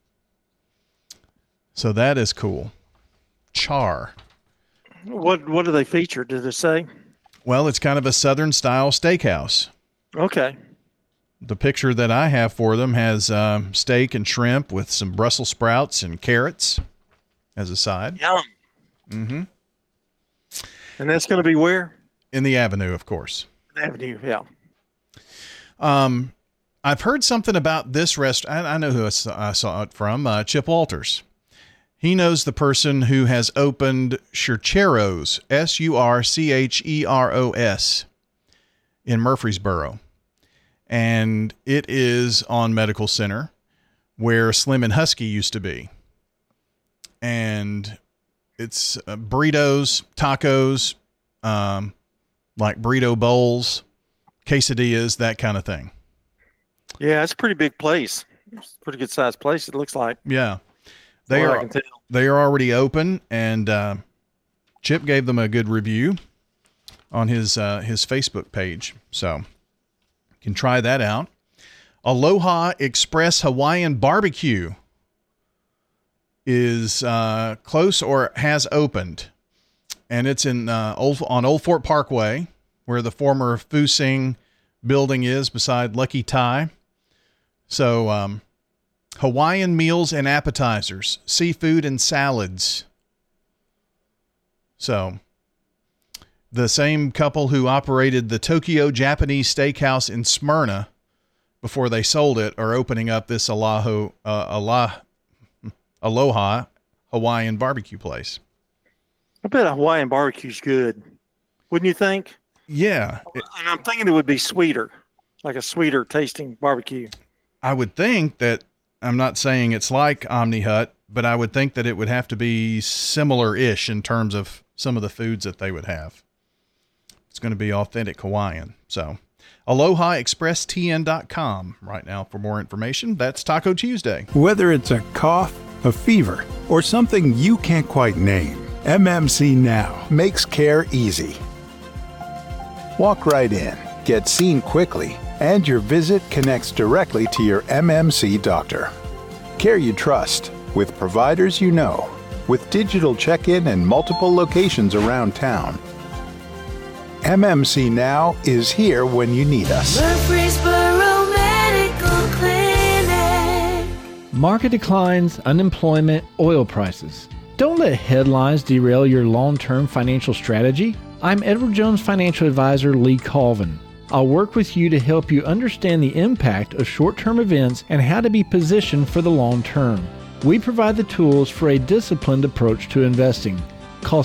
So that is cool. Char.
What do they feature? Did it say?
Well, it's kind of a Southern style steakhouse.
Okay.
The picture that I have for them has steak and shrimp with some Brussels sprouts and carrots as a side.
Yum.
Mm-hmm.
And that's going to be where?
In the Avenue, of course.
The Avenue, yeah.
I've heard something about this restaurant. I know who I saw it from, Chip Walters. He knows the person who has opened Surcheros, Surcheros, in Murfreesboro. And it is on Medical Center, where Slim and Husky used to be. And it's burritos, tacos, like burrito bowls, quesadillas, that kind of thing.
Yeah, it's a pretty big place. It's a pretty good sized place, it looks like.
Yeah. They are already open, and Chip gave them a good review on his Facebook page. So you can try that out. Aloha Express Hawaiian Barbecue is close or has opened. and it's in on Old Fort Parkway, where the former Fusing building is beside Lucky Thai. So Hawaiian meals and appetizers, seafood and salads. So the same couple who operated the Tokyo Japanese Steakhouse in Smyrna before they sold it are opening up this Aloha Hawaiian barbecue place.
I bet a Hawaiian barbecue's good. Wouldn't you think?
Yeah.
And I'm thinking it would be sweeter, like a sweeter tasting barbecue.
I would think that, I'm not saying it's like Omni Hut, but I would think that it would have to be similar-ish in terms of some of the foods that they would have. It's going to be authentic Hawaiian. So AlohaExpressTN.com right now for more information. That's Taco Tuesday.
Whether it's a cough, a fever, or something you can't quite name, MMC Now makes care easy. Walk right in, get seen quickly, and your visit connects directly to your MMC doctor. Care you trust, with providers you know, with digital check-in and multiple locations around town. MMC Now is here when you need us.
Murfreesboro Medical Clinic.
Market declines, unemployment, oil prices. Don't let headlines derail your long-term financial strategy. I'm Edward Jones Financial Advisor Lee Colvin. I'll work with you to help you understand the impact of short-term events and how to be positioned for the long term. We provide the tools for a disciplined approach to investing. Call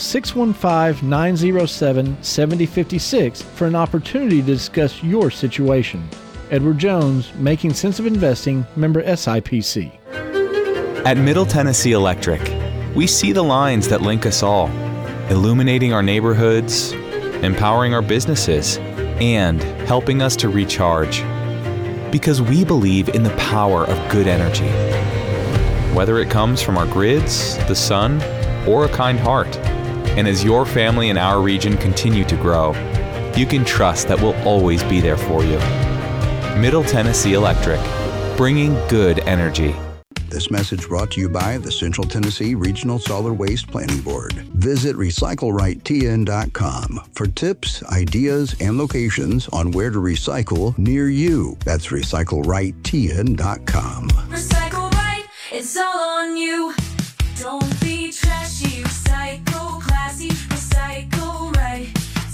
615-907-7056 for an opportunity to discuss your situation. Edward Jones, Making Sense of Investing, member SIPC.
At Middle Tennessee Electric, we see the lines that link us all, illuminating our neighborhoods, empowering our businesses, and helping us to recharge. Because we believe in the power of good energy. Whether it comes from our grids, the sun, or a kind heart. And as your family and our region continue to grow, you can trust that we'll always be there for you. Middle Tennessee Electric, bringing good energy.
This message brought to you by the Central Tennessee Regional Solid Waste Planning Board. Visit RecycleRightTN.com for tips, ideas, and locations on where to recycle near you. That's RecycleRightTN.com.
Recycle right, it's all on you. Don't be trashy, recycle classy, recycle right,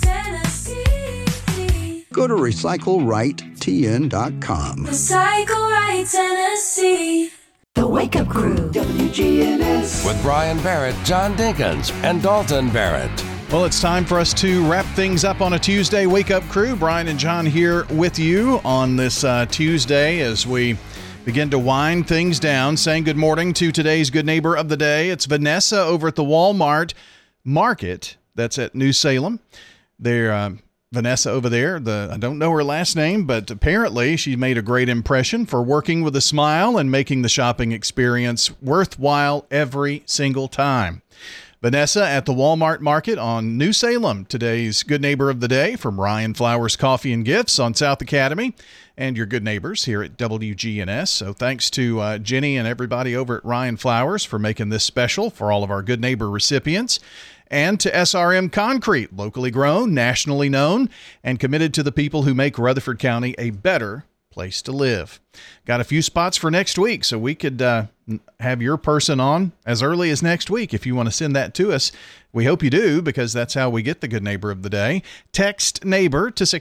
Tennessee.
Go to RecycleRightTN.com.
Recycle right, Tennessee.
The Wake Up Crew, WGNS.
With Brian Barrett, John Dinkins, and Dalton Barrett.
Well, it's time for us to wrap things up on a Tuesday. Wake Up Crew, Brian and John here with you on this Tuesday as we begin to wind things down. Saying good morning to today's good neighbor of the day. It's Vanessa over at the Walmart Market. That's at New Salem. They're Vanessa over there, I don't know her last name, but apparently she made a great impression for working with a smile and making the shopping experience worthwhile every single time. Vanessa at the Walmart Market on New Salem, today's good neighbor of the day from Ryan Flowers Coffee and Gifts on South Academy and your good neighbors here at WGNS. So thanks to Jenny and everybody over at Ryan Flowers for making this special for all of our good neighbor recipients. And to SRM Concrete, locally grown, nationally known, and committed to the people who make Rutherford County a better place to live. Got a few spots for next week, so we could have your person on as early as next week if you want to send that to us. We hope you do, because that's how we get the good neighbor of the day. Text neighbor to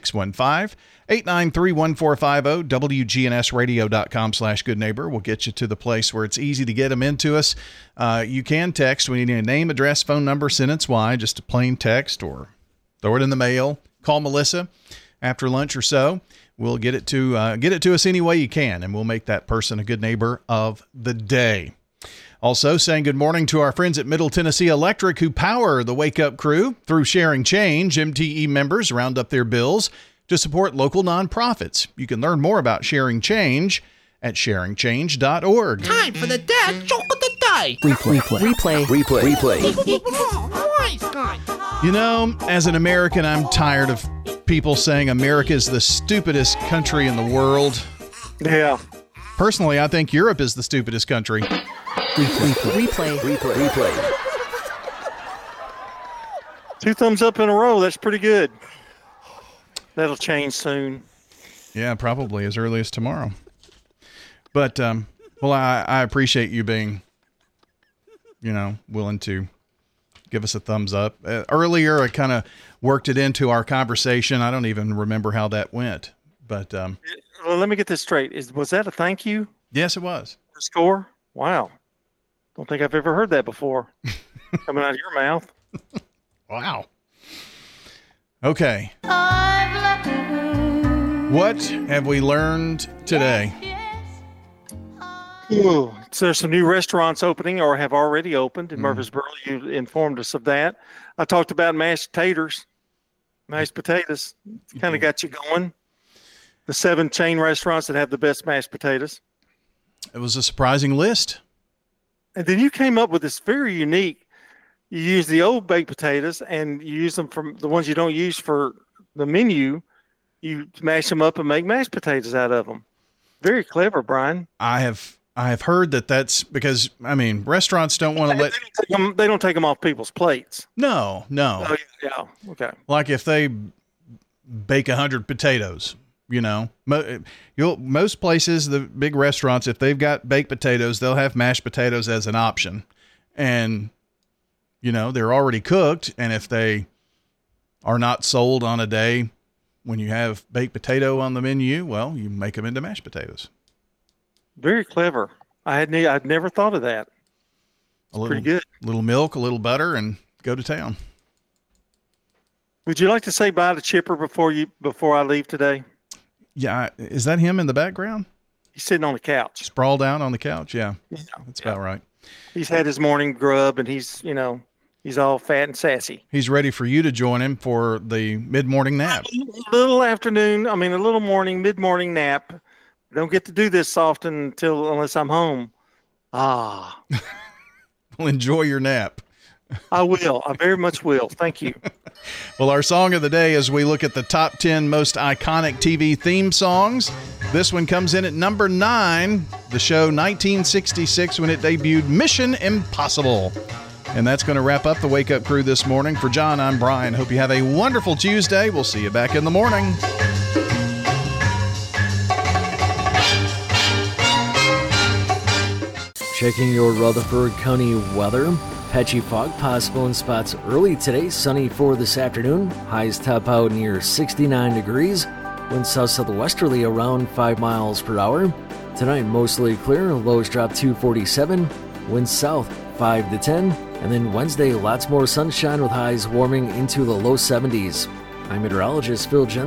615-893-1450, WGNSradio.com/good neighbor. We'll get you to the place where it's easy to get them into us. You can text. We need a name, address, phone number, sentence why, just a plain text, or throw it in the mail. Call Melissa after lunch or so. We'll get it to us any way you can, and we'll make that person a good neighbor of the day. Also saying good morning to our friends at Middle Tennessee Electric, who power the Wake Up Crew through Sharing Change. MTE members round up their bills to support local nonprofits. You can learn more about Sharing Change at sharingchange.org.
Time for the dad joke of the day. Replay.
You know, as an American, I'm tired of people saying America is the stupidest country in the world.
Yeah.
Personally, I think Europe is the stupidest country.
Replay.
2 thumbs up in a row. That's pretty good. That'll change soon.
Yeah, probably as early as tomorrow. But, well, I appreciate you being, willing to give us a thumbs up. Earlier, I kind of worked it into our conversation. I don't even remember how that went. But
well, let me get this straight. Was that a thank you?
Yes, it was.
For Score? Wow. Don't think I've ever heard that before. Coming out of your mouth.
Wow. Okay. What have we learned today?
Ooh, so there's some new restaurants opening or have already opened in Murfreesboro. You informed us of that. I talked about mashed potatoes. Kind of got you going. The 7 chain restaurants that have the best mashed potatoes.
It was a surprising list.
And then you came up with this very unique. You use the old baked potatoes and you use them from the ones you don't use for the menu. You mash them up and make mashed potatoes out of them. Very clever, Brian.
I have heard that's because, restaurants don't want to let...
They don't take them off people's plates.
No.
Oh, yeah. Okay.
Like if they bake 100 potatoes, most places, the big restaurants, if they've got baked potatoes, they'll have mashed potatoes as an option. And, they're already cooked. And if they are not sold on a day when you have baked potato on the menu, well, you make them into mashed potatoes.
Very clever. I'd never thought of that. Pretty good.
A little milk, a little butter, and go to town.
Would you like to say bye to Chipper before I leave today?
Yeah. Is that him in the background?
He's sitting on the couch.
Sprawled out on the couch. Yeah. That's about right.
He's had his morning grub and he's all fat and sassy.
He's ready for you to join him for the mid-morning nap.
A little mid-morning nap. Don't get to do this often unless I'm home. Well,
enjoy your nap.
I will. I very much will. Thank you.
Well, our song of the day as we look at the top 10 most iconic TV theme songs. This one comes in at number 9, the show 1966 when it debuted, Mission Impossible. And that's going to wrap up the Wake Up Crew this morning. For John, I'm Brian. Hope you have a wonderful Tuesday. We'll see you back in the morning.
Checking your Rutherford County weather. Patchy fog possible in spots early today. Sunny for this afternoon. Highs top out near 69 degrees. Winds south-southwesterly around 5 miles per hour. Tonight mostly clear. Lows drop to 47. Winds south 5 to 10. And then Wednesday lots more sunshine with highs warming into the low 70s. I'm meteorologist Phil Jensen.